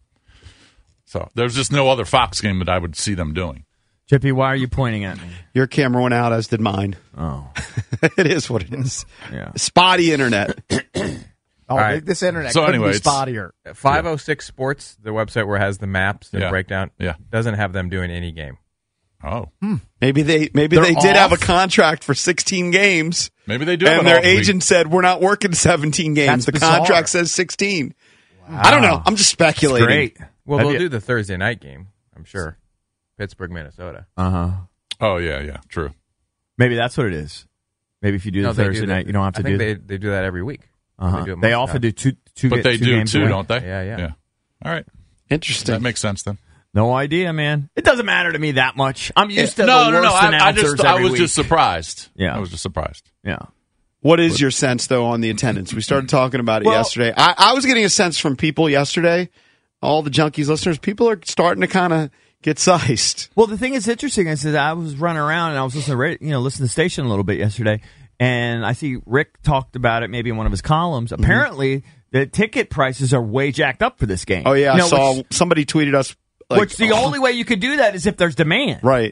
So there's just no other Fox game that I would see them doing.
Jippy, why are you pointing at me?
Your camera went out, as did mine.
Oh,
It is what it is.
yeah.
Spotty internet.
Oh,
right.
this internet
So
couldn't
anyway,
be
it's-
spottier.
five oh six Sports, the website where it has the maps and
Yeah.
breakdown,
Yeah.
doesn't have them doing any game.
Oh,
Maybe they maybe
They're
they did
off?
have a contract for sixteen games,
maybe they do. have
and
an
their
off week.
agent said we're not working seventeen games.
That's
the
bizarre.
contract says sixteen. I don't know. I'm just speculating.
Great.
Well,
Have
they'll
you-
do the Thursday night game, I'm sure. Pittsburgh, Minnesota.
Uh huh.
Oh yeah, yeah, true.
Maybe that's what it is. Maybe if you do
No,
the
they
Thursday
do the-
night, you don't have to
I think
do.
they they do that every week.
uh-huh.
They, do it
They
most
often
of
do
the
two, two,
But
ga-
they
two
do
games
too,
a week.
don't they?
Yeah, yeah.
Yeah. All right,
Interesting.
that makes sense then.
No idea, man. It doesn't matter to me that much. I'm used to
no,
the
no,
worst
no. I, I
announcers
just I
every
was
week.
just surprised.
Yeah.
I was just surprised.
yeah.
What is your sense, though, on the attendance? We started talking about it
Well-
yesterday. I, I was getting a sense from people yesterday, all the Junkies listeners, people are starting to kind of get sized.
Well, the thing that's interesting is that I was running around and I was listening to, ra- you know, listening to the station a little bit yesterday, and I see Rick talked about it maybe in one of his columns.
Mm-hmm.
Apparently, the ticket prices are way jacked up for this game.
Oh, yeah.
You know,
I saw
which,
somebody tweeted us. Like,
which the
oh,
only way you could do that is if there's demand.
Right.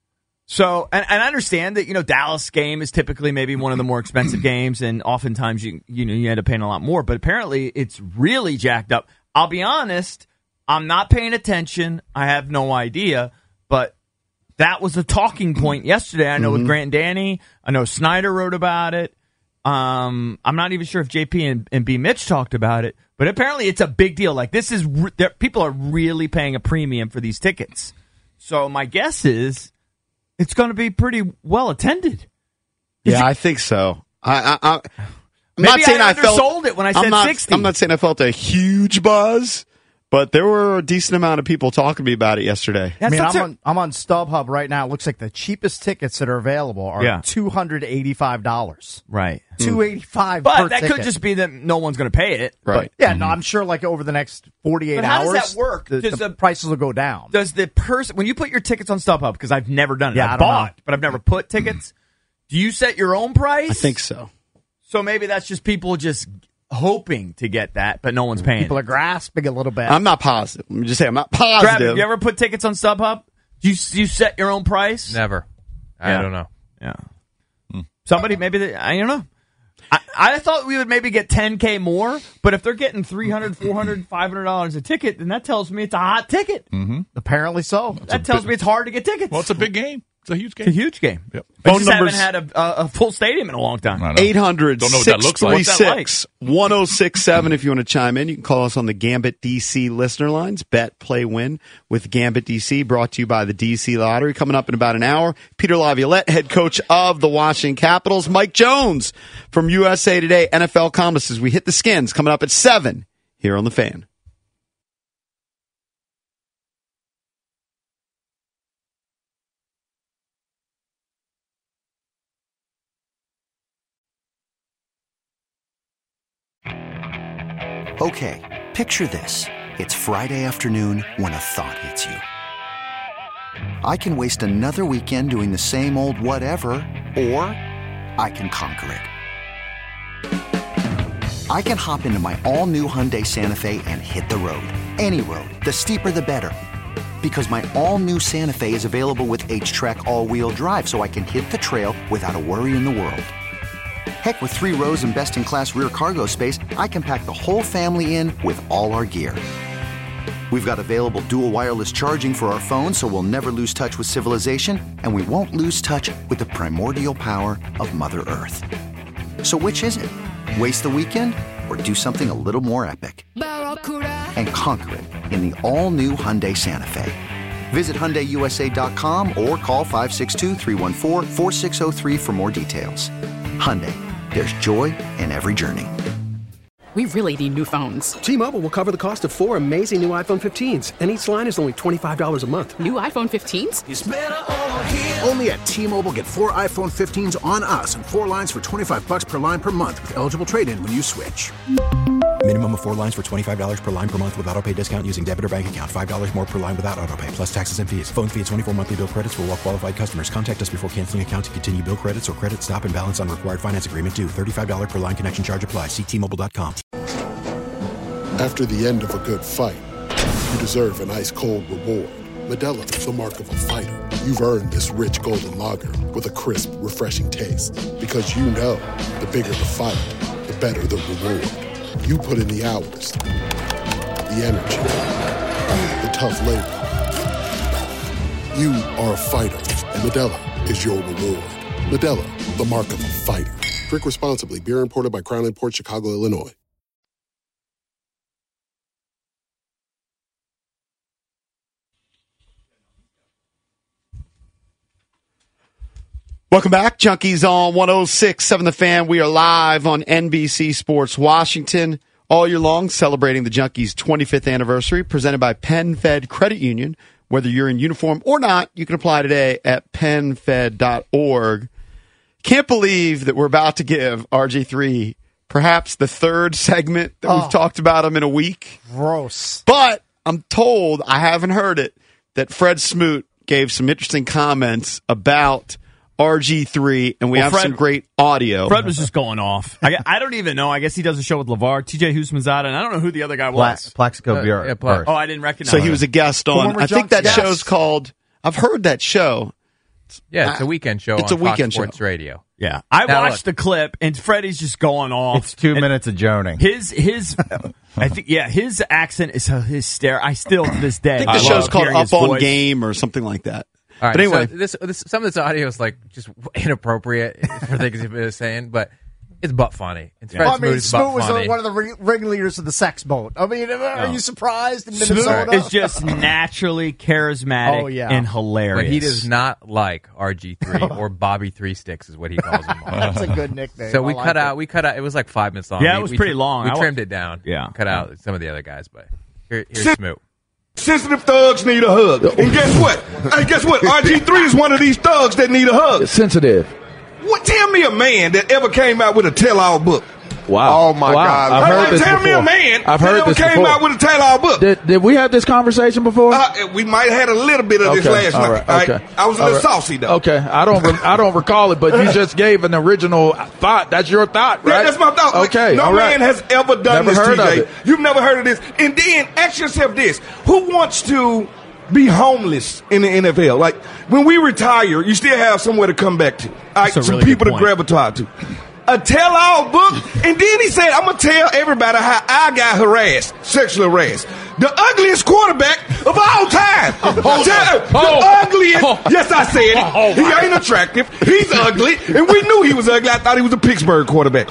So, and, and I understand that, you know, Dallas game is typically maybe one of the more expensive games, and oftentimes you you know you end up paying a lot more. But apparently, it's really jacked up. I'll be honest, I'm not paying attention. I have no idea, but that was a talking point yesterday. I know with Grant and Danny, I know Snyder wrote about it. Um, I'm not even sure if J P and, and B Mitch talked about it, but apparently it's a big deal. Like this is re- there- people are really paying a premium for these tickets. So my guess is it's going to be pretty well attended.
Yeah, I think so. I, I, I, I'm
Maybe
not saying
I
I, felt.
undersold it when I said
I'm not,
sixty.
I'm not saying I felt a huge buzz, but there were a decent amount of people talking to me about it yesterday.
I mean,
That's
I'm
not
on, I'm on StubHub right now. It looks like the cheapest tickets that are available are
Yeah.
two hundred eighty-five dollars.
Right.
two eighty-five
But
per
that
ticket.
could just be that no one's going to pay it.
Right.
Yeah, no, I'm sure like over the next forty-eight
But how does
hours,
that work?
The,
Does
the
the-
prices will go down.
Does the person, when you put your tickets on StubHub, because I've never done it,
Yeah,
I,
I don't
bought,
know.
but I've never put tickets, do you set your own price?
I think so.
So maybe that's just people just hoping to get that, but no one's paying.
People are grasping a little bit.
I'm not positive. Let me just say I'm not
Grab,
positive.
you ever put tickets on StubHub? Do you, do you set your own price?
Never. I
Yeah.
don't know.
Yeah. Somebody, maybe, they, I don't know. I, I thought we would maybe get ten K more, but if they're getting three hundred, four hundred, five hundred dollars a ticket, then that tells me it's a hot ticket.
Apparently so.
That tells me it's hard to get tickets.
Well, it's a big game. It's a huge
It's a
game.
huge game.
Yep.
I
Phone
just
numbers-
haven't had a, a, a full stadium in a long time.
I know.
eight hundred,
Don't know what that
six
looks
three
like.
What's that
six, one oh six seven if you want to chime in. You can call us on the Gambit D C listener lines. Bet, play, win with Gambit D C, brought to you by the D C Lottery. Coming up in about an hour, Peter Laviolette, head coach of the Washington Capitals. Mike Jones from U S A Today, N F L columnist, as we hit the Skins, coming up at seven here on The Fan.
Okay, picture this. It's Friday afternoon when a thought hits you. I can waste another weekend doing the same old whatever, or I can conquer it. I can hop into my all-new Hyundai Santa Fe and hit the road. Any road. The steeper the better. Because my all-new Santa Fe is available with H-Track all-wheel drive, so I can hit the trail without a worry in the world. Heck, with three rows and best-in-class rear cargo space, I can pack the whole family in with all our gear. We've got available dual wireless charging for our phones, so we'll never lose touch with civilization, and we won't lose touch with the primordial power of Mother Earth. So which is it? Waste the weekend or do something a little more epic? And conquer it in the all-new Hyundai Santa Fe. Visit Hyundai U S A dot com or call five six two, three one four, four six zero three for more details. Hyundai, there's joy in every journey.
We really need new phones.
T-Mobile will cover the cost of four amazing new iPhone fifteens, and each line is only twenty-five dollars a month.
New iPhone fifteens?
It's better over here.
Only at T-Mobile, get four iPhone fifteens on us and four lines for twenty-five bucks per line per month with eligible trade-in when you switch. Minimum of four lines for twenty-five dollars per line per month with autopay discount using debit or bank account. five dollars more per line without autopay, plus taxes and fees. Phone fee at twenty-four monthly bill credits for well qualified customers. Contact us before canceling account to continue bill credits or credit stop and balance on required finance agreement due. thirty-five dollars per line connection charge applies. See T Mobile dot com.
After the end of a good fight, you deserve an ice-cold reward. Modelo is the mark of a fighter. You've earned this rich golden lager with a crisp, refreshing taste. Because you know, the bigger the fight, the better the reward. You put in the hours, the energy, the tough labor. You are a fighter, and Modelo is your reward. Modelo, the mark of a fighter. Drink responsibly. Beer imported by Crown Imports, Chicago, Illinois.
Welcome back, Junkies on one oh six point seven The Fan. We are live on N B C Sports Washington all year long, celebrating the Junkies' twenty-fifth anniversary, presented by PenFed Credit Union. Whether you're in uniform or not, you can apply today at pen fed dot org. Can't believe that we're about to give R G three perhaps the third segment that
Oh.
we've talked about him in a week.
Gross.
But I'm told, I haven't heard it, that Fred Smoot gave some interesting comments about R G three, and we
Well,
have
Fred-
some great audio.
Fred was just going off. I, I don't even know. I guess he does a show with LeVar, T J Husmanzada, and I don't know who the other guy was.
Pla- Plaxico
Uh,
Beer-
yeah, Pla-
Burst.
Oh, I didn't recognize
So
him.
he was a guest on,
Former
I think that
Junkies.
show's called, I've heard that show.
Yeah, it's a weekend show
It's
on
a weekend
Fox Sports
show.
Radio.
Yeah, I
Now,
watched the clip, and Freddie's just going off.
It's two
And
minutes of joning.
His his, I think yeah, his accent is hysterical. I still to this day.
I think the
love
show's called
hearing
Up
his
on
voice.
Game or something like that.
All right,
But anyway,
so this, this some of this audio is like just inappropriate for things he was saying, but it's butt funny. It's
Well, I
Fred
mean,
Smoot is butt
Smoot was
funny.
one of the ring- ringleaders of the sex boat. I mean, are
Oh.
you surprised in
Smoot
Minnesota?
is just naturally charismatic
Oh, yeah.
and hilarious.
But he does not like R G three or Bobby Three Sticks is what he calls him.
That's a good nickname.
So we
I like
cut
it.
out. We cut out. It was like five minutes long.
Yeah,
We-
it was
we
pretty
tr-
long.
We
I wa-
trimmed it down.
Yeah.
cut out some of the other guys, but here, here's
Sit-
Smoot.
Sensitive thugs need a hug. And guess what? Hey, guess what? R G three is one of these thugs that need a hug.
Sensitive.
What? Tell me a man that ever came out with a tell-all book.
Wow.
Oh, my
Wow.
God.
I've
Hey,
heard
hey,
this
tell me
before.
a man
I've
that
heard
ever
this
came
before.
out with a tell-all book.
Did, did we have this conversation before?
Uh, we might have had a little bit of this
Okay,
last
all
night.
right,
all right?
okay.
I was a
All
little
right.
saucy, though.
Okay, I don't, re- I don't recall it, but you just gave an original thought. That's your thought,
Yeah,
right?
that's my thought. Like,
Okay,
no
all right.
man has ever done
Never
this,
heard
T J.
of it.
You've never heard of this. And then ask yourself this: who wants to be homeless in the N F L? Like when we retire, you still have somewhere to come back to. All right,
That's a
some
really good
people to
point.
gravitate to. A tell-all book, and then he said, "I'm gonna tell everybody how I got harassed, sexually harassed." The ugliest quarterback of all time.
Oh,
Tell- the
oh,
ugliest.
oh.
Yes, I said it.
Oh,
he
my.
ain't attractive. He's ugly, and we knew he was ugly. I thought he was a Pittsburgh quarterback.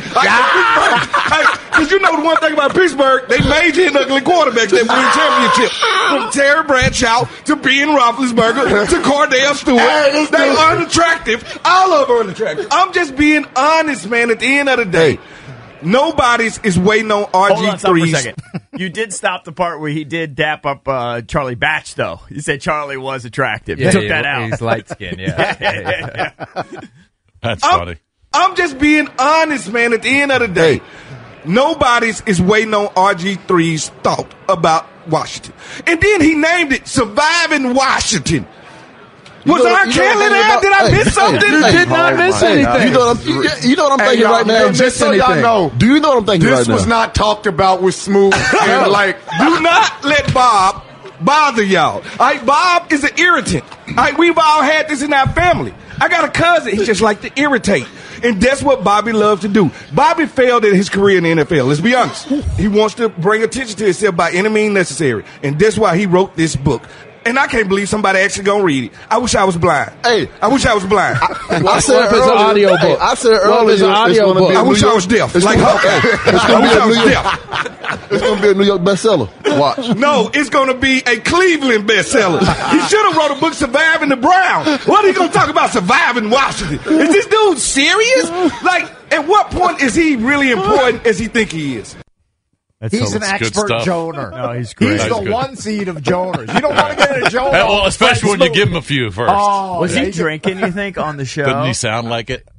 Because you know the one thing about Pittsburgh, they major in ugly quarterbacks that win championships. From Terry Bradshaw to Ben Roethlisberger to Cordell Stewart, they are unattractive. All of them are unattractive. I'm just being honest, man. At the end of the day, nobody's is waiting on R
Hold
G
on, stop for a
three's.
second. You did stop the part where he did dap up uh, Charlie Batch, though. You said Charlie was attractive.
Yeah,
you took
he-
that out.
he's light-skinned, yeah.
That's
I'm,
funny.
I'm just being honest, man. At the end of the day, nobody's is waiting on R G three's thought about Washington. And then he named it Surviving Washington. Was
You know-
R.
you know
Kelly
what I'm
there?
thinking
Did I
about-
miss
hey,
something?
hey,
You
hey,
did not
oh
miss
my
anything.
God. You know what I'm, you, you know what I'm
Hey,
thinking
y'all,
right now?
man, just so y'all
anything.
know,
Do you know what I'm thinking
This
right now?
was not talked about with Smoot. And like,
Do not let Bob bother y'all. All right, Bob is an irritant. All right, we've all had this in our family. I got a cousin. He just like to irritate. And that's what Bobby loves to do. Bobby failed in his career in the N F L. Let's be honest. He wants to bring attention to himself by any means necessary. And that's why he wrote this book. And I can't believe somebody actually gonna read it. I wish I was blind.
Hey,
I wish I was blind.
I said
What if it's an
earlier-
audio
hey,
book?
I said
What if
earlier
it's an
it's
audio
gonna
book?
be a
I
New
wish I
York-
was deaf.
It's
Like,
gonna,
okay.
it's
I
gonna
wish
be
I
a
was
New York.
deaf.
It's gonna be a New York bestseller. Watch.
No, it's going to be a Cleveland bestseller. He should have wrote a book, Surviving the Browns. What are you going to talk about surviving Washington? Is this dude serious? Like, at what point is he really important as he think he is?
That's
He's
so-
an
that's good
expert
stuff.
joner.
No, he's great.
He's
That's
the
good.
one seed of joners. You don't want to get a joner.
Hey, well, especially when you
Smoot.
give him a few first.
Oh,
Was
yeah,
he
he's-
drinking, you think, on the show?
Didn't he sound like it?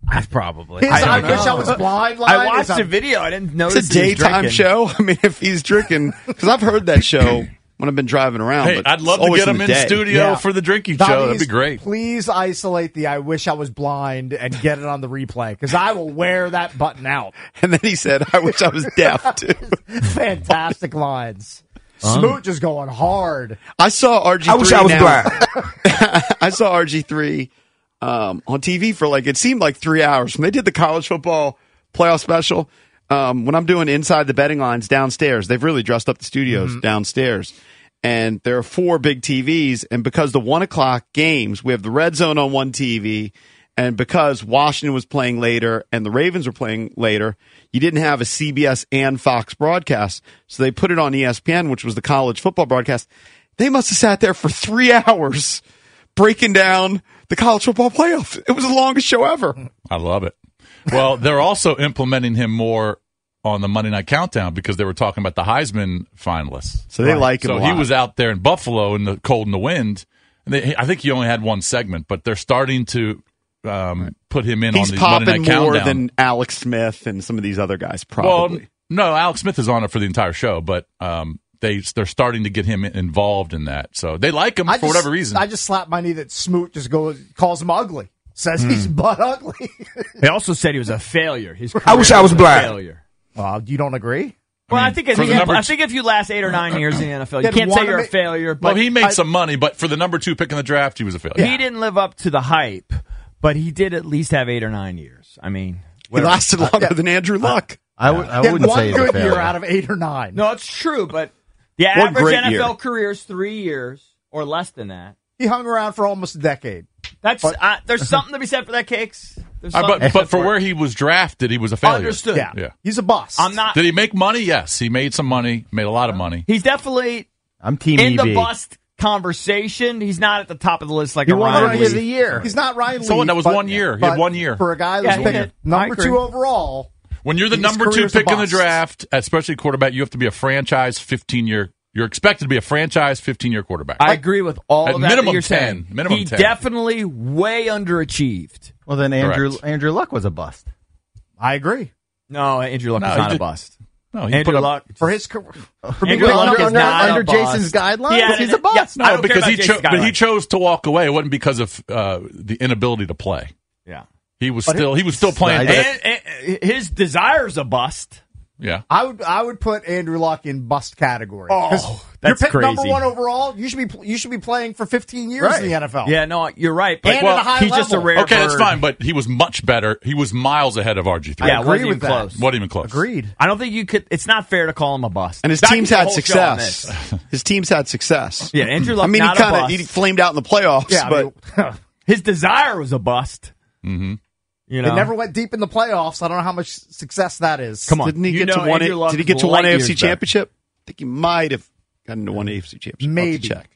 I probably.
His I,
I
wish I was blind line.
I watched the video. I didn't notice.
It's a daytime show. I mean, if he's drinking, because I've heard that show when I've been driving around.
Hey,
but
I'd love
it's
to get
always
him
in,
in
the
studio
Yeah.
for the drinking
That
show.
means
That'd be great.
Please isolate the I wish I was blind and get it on the replay because I will wear that button out.
And then he said, I wish I was deaf, too.
Fantastic lines.
Um,
Smoot is going hard.
I saw R G three.
I wish I was
now.
blind.
I saw R G three um, on T V for like, it seemed like three hours. When they did the college football playoff special, um, when I'm doing inside the betting lines downstairs, they've really dressed up the studios
Mm-hmm.
downstairs. And there are four big T Vs. And because the one o'clock games, we have the red zone on one T V. And because Washington was playing later and the Ravens were playing later, you didn't have a C B S and Fox broadcast. So they put it on E S P N, which was the college football broadcast. They must have sat there for three hours breaking down the college football playoff. It was the longest show ever.
I love it. Well, they're also implementing him more on the Monday Night Countdown because they were talking about the Heisman finalists.
So they like him
So
a
he
lot.
was out there in Buffalo in the cold and the wind. And they, I think he only had one segment, but they're starting to um, put him in
He's
on the Monday
popping
Night
more
Countdown.
than Alex Smith and some of these other guys, probably.
Well, no, Alex Smith is on it for the entire show, but um, they they're starting to get him involved in that. So they like him
I
for
just-
whatever reason.
I just slapped my knee that Smoot just goes calls him ugly. Says he's butt ugly.
He also said he was a failure. His
I wish
career
I was
a
blind.
Failure.
Well, you don't agree?
Well, I think if
for
you,
the number
I
two-
think if you last eight or nine years in the N F L, you
Did
can't
one
say
of
you're a
it-
failure.
well,
But
he made
I-
some money, but for the number two pick in the draft, he was a failure.
He didn't live up to the hype, but he did at least have eight or nine years. I mean,
He
whatever.
lasted longer than Andrew Luck.
I, w- I
Get
wouldn't
one
say he's a
good
failure.
year out of eight or nine.
No, it's true, but the
One
average
great
N F L
year.
career is three years or less than that.
He hung around for almost a decade.
That's uh, there's something to be said for that, Cakes. There's
Uh,
something to
but
be
but
said
for
it.
where he was drafted, he was a failure.
Understood.
Yeah.
Yeah.
He's a bust.
I'm not.
Did he make money? Yes, he made some money. Made a lot of money.
He's definitely
I'm Team
in
E
the
B.
bust conversation. He's not at the top of the list like
He
a
won
Ryan
Rookie
Leaf.
of the year.
He's not Ryan
So
Leaf,
that was
but-
one year. He had
but
one year.
For a guy
Yeah,
that's
he
picked
did. I
number
agree.
two overall.
When you're the
His
number two
career's a
pick in the
bust.
draft, especially quarterback, you have to be a franchise fifteen year. You're expected to be a franchise fifteen year quarterback.
I agree with all
At
of that
minimum
that you're
ten.
saying.
Minimum
he
ten.
definitely way underachieved.
Well, then Andrew
Correct.
Andrew Luck was a bust.
I agree.
No, Andrew Luck
No,
is
he
not a
did-
bust.
No, he
Andrew
put up-
Luck
For his career. For being
Andrew
a
Luck
number-
is
under,
not
under
a bust.
Jason's guidelines,
He had
he's
an-
a bust.
yes, I
No,
don't care
because
about
he
Jason's
chose, but he
guidelines.
chose to walk away. It wasn't because of uh, the inability to play.
Yeah.
He was
But
still he was still playing.
I-
And, and his desire's a bust.
yeah,
I would I would put Andrew Luck in bust category.
Oh,
'Cause
that's
you're picked number
crazy.
one overall. You should be you should be playing for fifteen years
Right.
in the N F L.
Yeah, no, you're right. But
And
well,
at a high
he's just a
level.
rare
okay, that's
bird.
fine. But he was much better. He was miles ahead of R G three.
Yeah,
agree
wasn't even
with that.
close.
Wasn't even close.
Agreed.
I don't think you could. It's not fair to call him a bust.
And his
Back
team's
to the
had
whole show on
success.
this.
His team's had success.
Yeah, Andrew Luck.
I mean,
not
he
a
kind of
bust.
he flamed out in the playoffs,
Yeah, I
but
mean,
His desire was a bust.
Mm-hmm.
You
they
know,
never went deep in the playoffs. I don't know how much success that is.
Come on.
didn't he
You
get to
know
one?
Andrew
A-
Luck
did he get to
is
one
light
A F
years
C
better.
championship? I think he might have gotten to one A F C championship. I'll have to
Maybe.
check.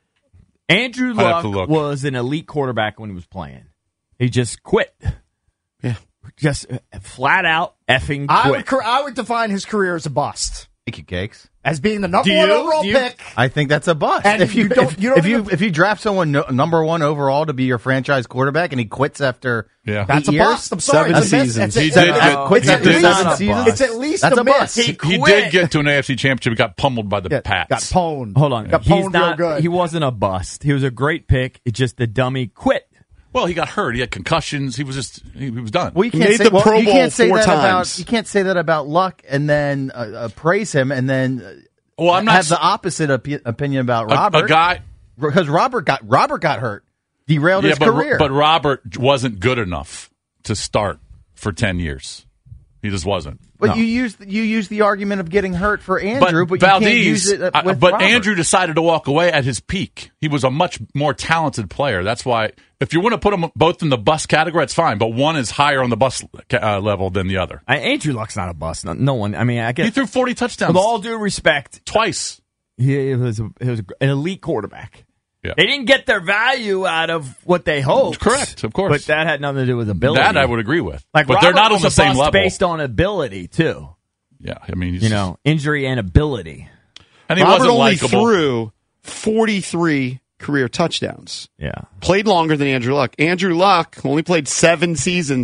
Andrew
I'd have
Luck
to look.
was an elite quarterback when he was playing. He just quit.
Yeah.
Just uh, flat out effing
I
quit.
would cur- I would define his career as a bust.
Thank you, Cakes.
As being the number
Do
one
you?
overall
Do you?
pick.
I think that's a bust.
And
if you,
you don't-
if,
you don't
if you
even-
if you draft someone no, number one overall to be your franchise quarterback and he quits after
Yeah.
eight
That's a
years,
bust. I'm sorry.
Seven
it's a miss.
seasons.
It's,
He
it's,
did
it's,
get-
it's,
quits
at
after
least,
seven seasons.
it's at least
That's
a
a
miss.
bust.
He
He
quit.
did get to an A F C championship. He got pummeled by the
Yeah,
Pats.
got pwned.
Hold on.
Got
He's
pwned real
not.
good.
He wasn't a bust. He was a great pick. It just the dummy quit.
Well, he got hurt. He had concussions. He was just he, he was done.
Well, you
He
can't
made
say,
the
well,
Pro
you
Bowl
can't say
four
that
times.
about you can't say that about Luck and then uh, uh, praise him and then uh,
well, I'm not
have the opposite opi- opinion about
a,
Robert.
a guy.
because Robert got Robert got hurt, derailed
Yeah,
his
but,
career.
but Robert wasn't good enough to start for ten years. He just wasn't.
But
No.
you use you use the argument of getting hurt for Andrew, but, you
Valdez,
can't use it uh,
I-
with
but
Robert.
Andrew decided to walk away at his peak. He was a much more talented player. That's why if you want to put them both in the bust category, it's fine. But one is higher on the bust uh, level than the other.
I, Andrew Luck's not a bust. No, no one. I mean, I
He
guess
threw forty touchdowns.
with all due respect,
twice.
he was a, he was an elite quarterback.
Yeah.
They didn't get their value out of what they hoped.
Correct, of course.
But that had nothing to do with ability.
That I would agree with.
Like,
but
Robert
they're not
was
on the
a
same
bust
level.
based on ability too.
Yeah, I mean, he's
You know, injury and ability.
and he
Robert
wasn't
only
likable.
threw forty-three career touchdowns.
Yeah.
Played longer than Andrew Luck. Andrew Luck only played seven seasons,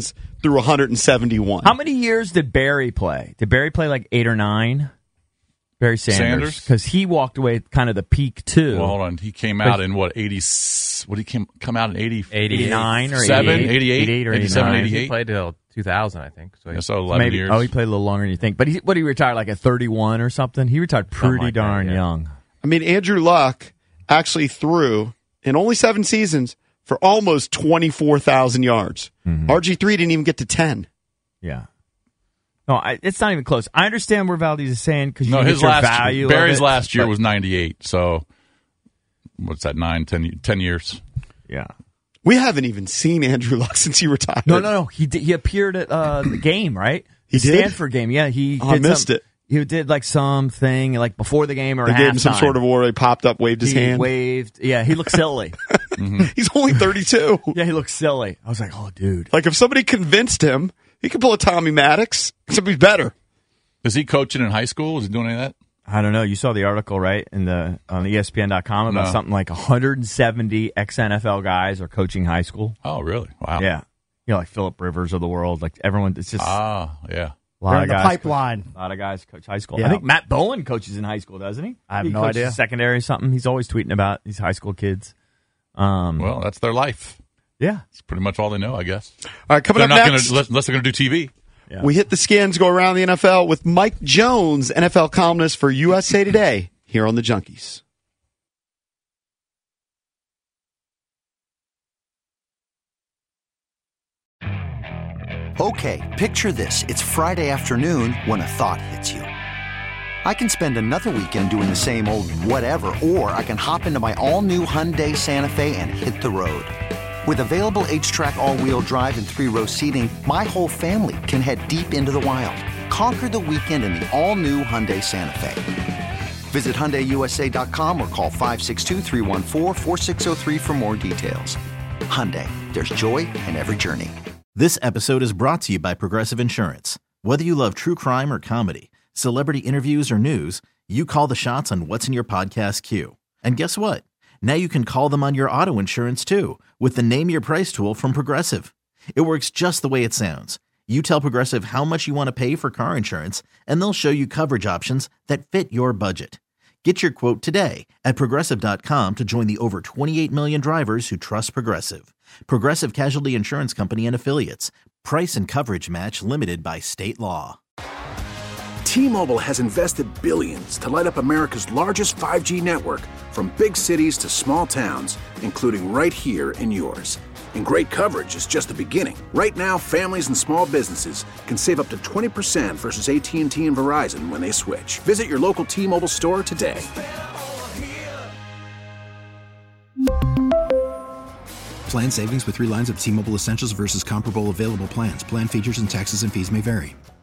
through one hundred seventy-one.
How many years did Barry play? Did Barry play like eight or nine? Barry Sanders, because he walked away at kind of the peak too.
Well, hold on. He came out in what eighty? What he came come out in eighty,
eighty-nine
or seven, eighty-eight,
eighty-eight or
eighty-seven,
eighty-nine.
eighty-eight.
He played till two thousand, I think. So,
yeah, so eleven
maybe,
years.
Oh, he played a little longer than you think. But he, what he retired like at thirty-one or something. He retired pretty
like
darn
that, yeah.
young.
I mean, Andrew Luck actually threw in only seven seasons for almost twenty-four thousand yards.
Mm-hmm.
R G three didn't even get to ten.
Yeah. No, I, it's not even close. I understand where Valdez is saying because you
No,
get
his
your
last
value.
Barry's
of it,
last year
but-
was ninety-eight. So what's that? Nine, ten, ten years.
Yeah.
We haven't even seen Andrew Luck since he retired.
No, no, no. He did, he appeared at uh, the game, right?
He
the
did?
Stanford game. Yeah, he.
Oh, I
did
missed
some-
it.
He did like something like before the game or
They
halftime.
gave him some sort of award. He popped up, waved his
he
hand.
waved. Yeah, he looked silly.
He's only thirty-two.
Yeah, he looked silly. I was like, oh, dude.
Like if somebody convinced him, he could pull a Tommy Maddox, except he's better.
Is he coaching in high school? Is he doing any of that?
I don't know. You saw the article, right, in the on E S P N dot com about
No.
something like one hundred seventy ex-N F L guys are coaching high school.
Oh, really? Wow.
Yeah. You know, like Phillip Rivers of the world. Like everyone, it's just
Ah, yeah.
a lot
They're
of
in the
guys.
pipeline.
A lot of guys coach high school.
Yeah.
I think Matt Bowen coaches in high school, doesn't he?
I have
he
no
coaches
idea.
Secondary or something. He's always tweeting about these high school kids. Um,
Well, that's their life.
yeah.
It's pretty much all they know, I guess.
All right, coming
They're
up
not
next,
going to, unless they're going to do T V.
Yeah.
we hit the skins, go around the N F L with Mike Jones, N F L columnist for U S A Today, here on the Junkies.
Okay, picture this. It's Friday afternoon when a thought hits you. I can spend another weekend doing the same old whatever, or I can hop into my all-new Hyundai Santa Fe and hit the road. With available H-Track all-wheel drive and three-row seating, my whole family can head deep into the wild. Conquer the weekend in the all-new Hyundai Santa Fe. Visit Hyundai U S A dot com or call five six two, three one four, four six zero three for more details. Hyundai, there's joy in every journey.
This episode is brought to you by Progressive Insurance. Whether you love true crime or comedy, celebrity interviews or news, you call the shots on what's in your podcast queue. And guess what? Now you can call them on your auto insurance too with the Name Your Price tool from Progressive. It works just the way it sounds. You tell Progressive how much you want to pay for car insurance, and they'll show you coverage options that fit your budget. Get your quote today at Progressive dot com to join the over twenty-eight million drivers who trust Progressive. Progressive Casualty Insurance Company and Affiliates. Price and coverage match limited by state law.
T-Mobile has invested billions to light up America's largest five G network, from big cities to small towns, including right here in yours. And great coverage is just the beginning. Right now, families and small businesses can save up to twenty percent versus A T and T and Verizon when they switch. Visit your local T-Mobile store today.
Plan savings with three lines of T-Mobile Essentials versus comparable available plans. Plan features and taxes and fees may vary.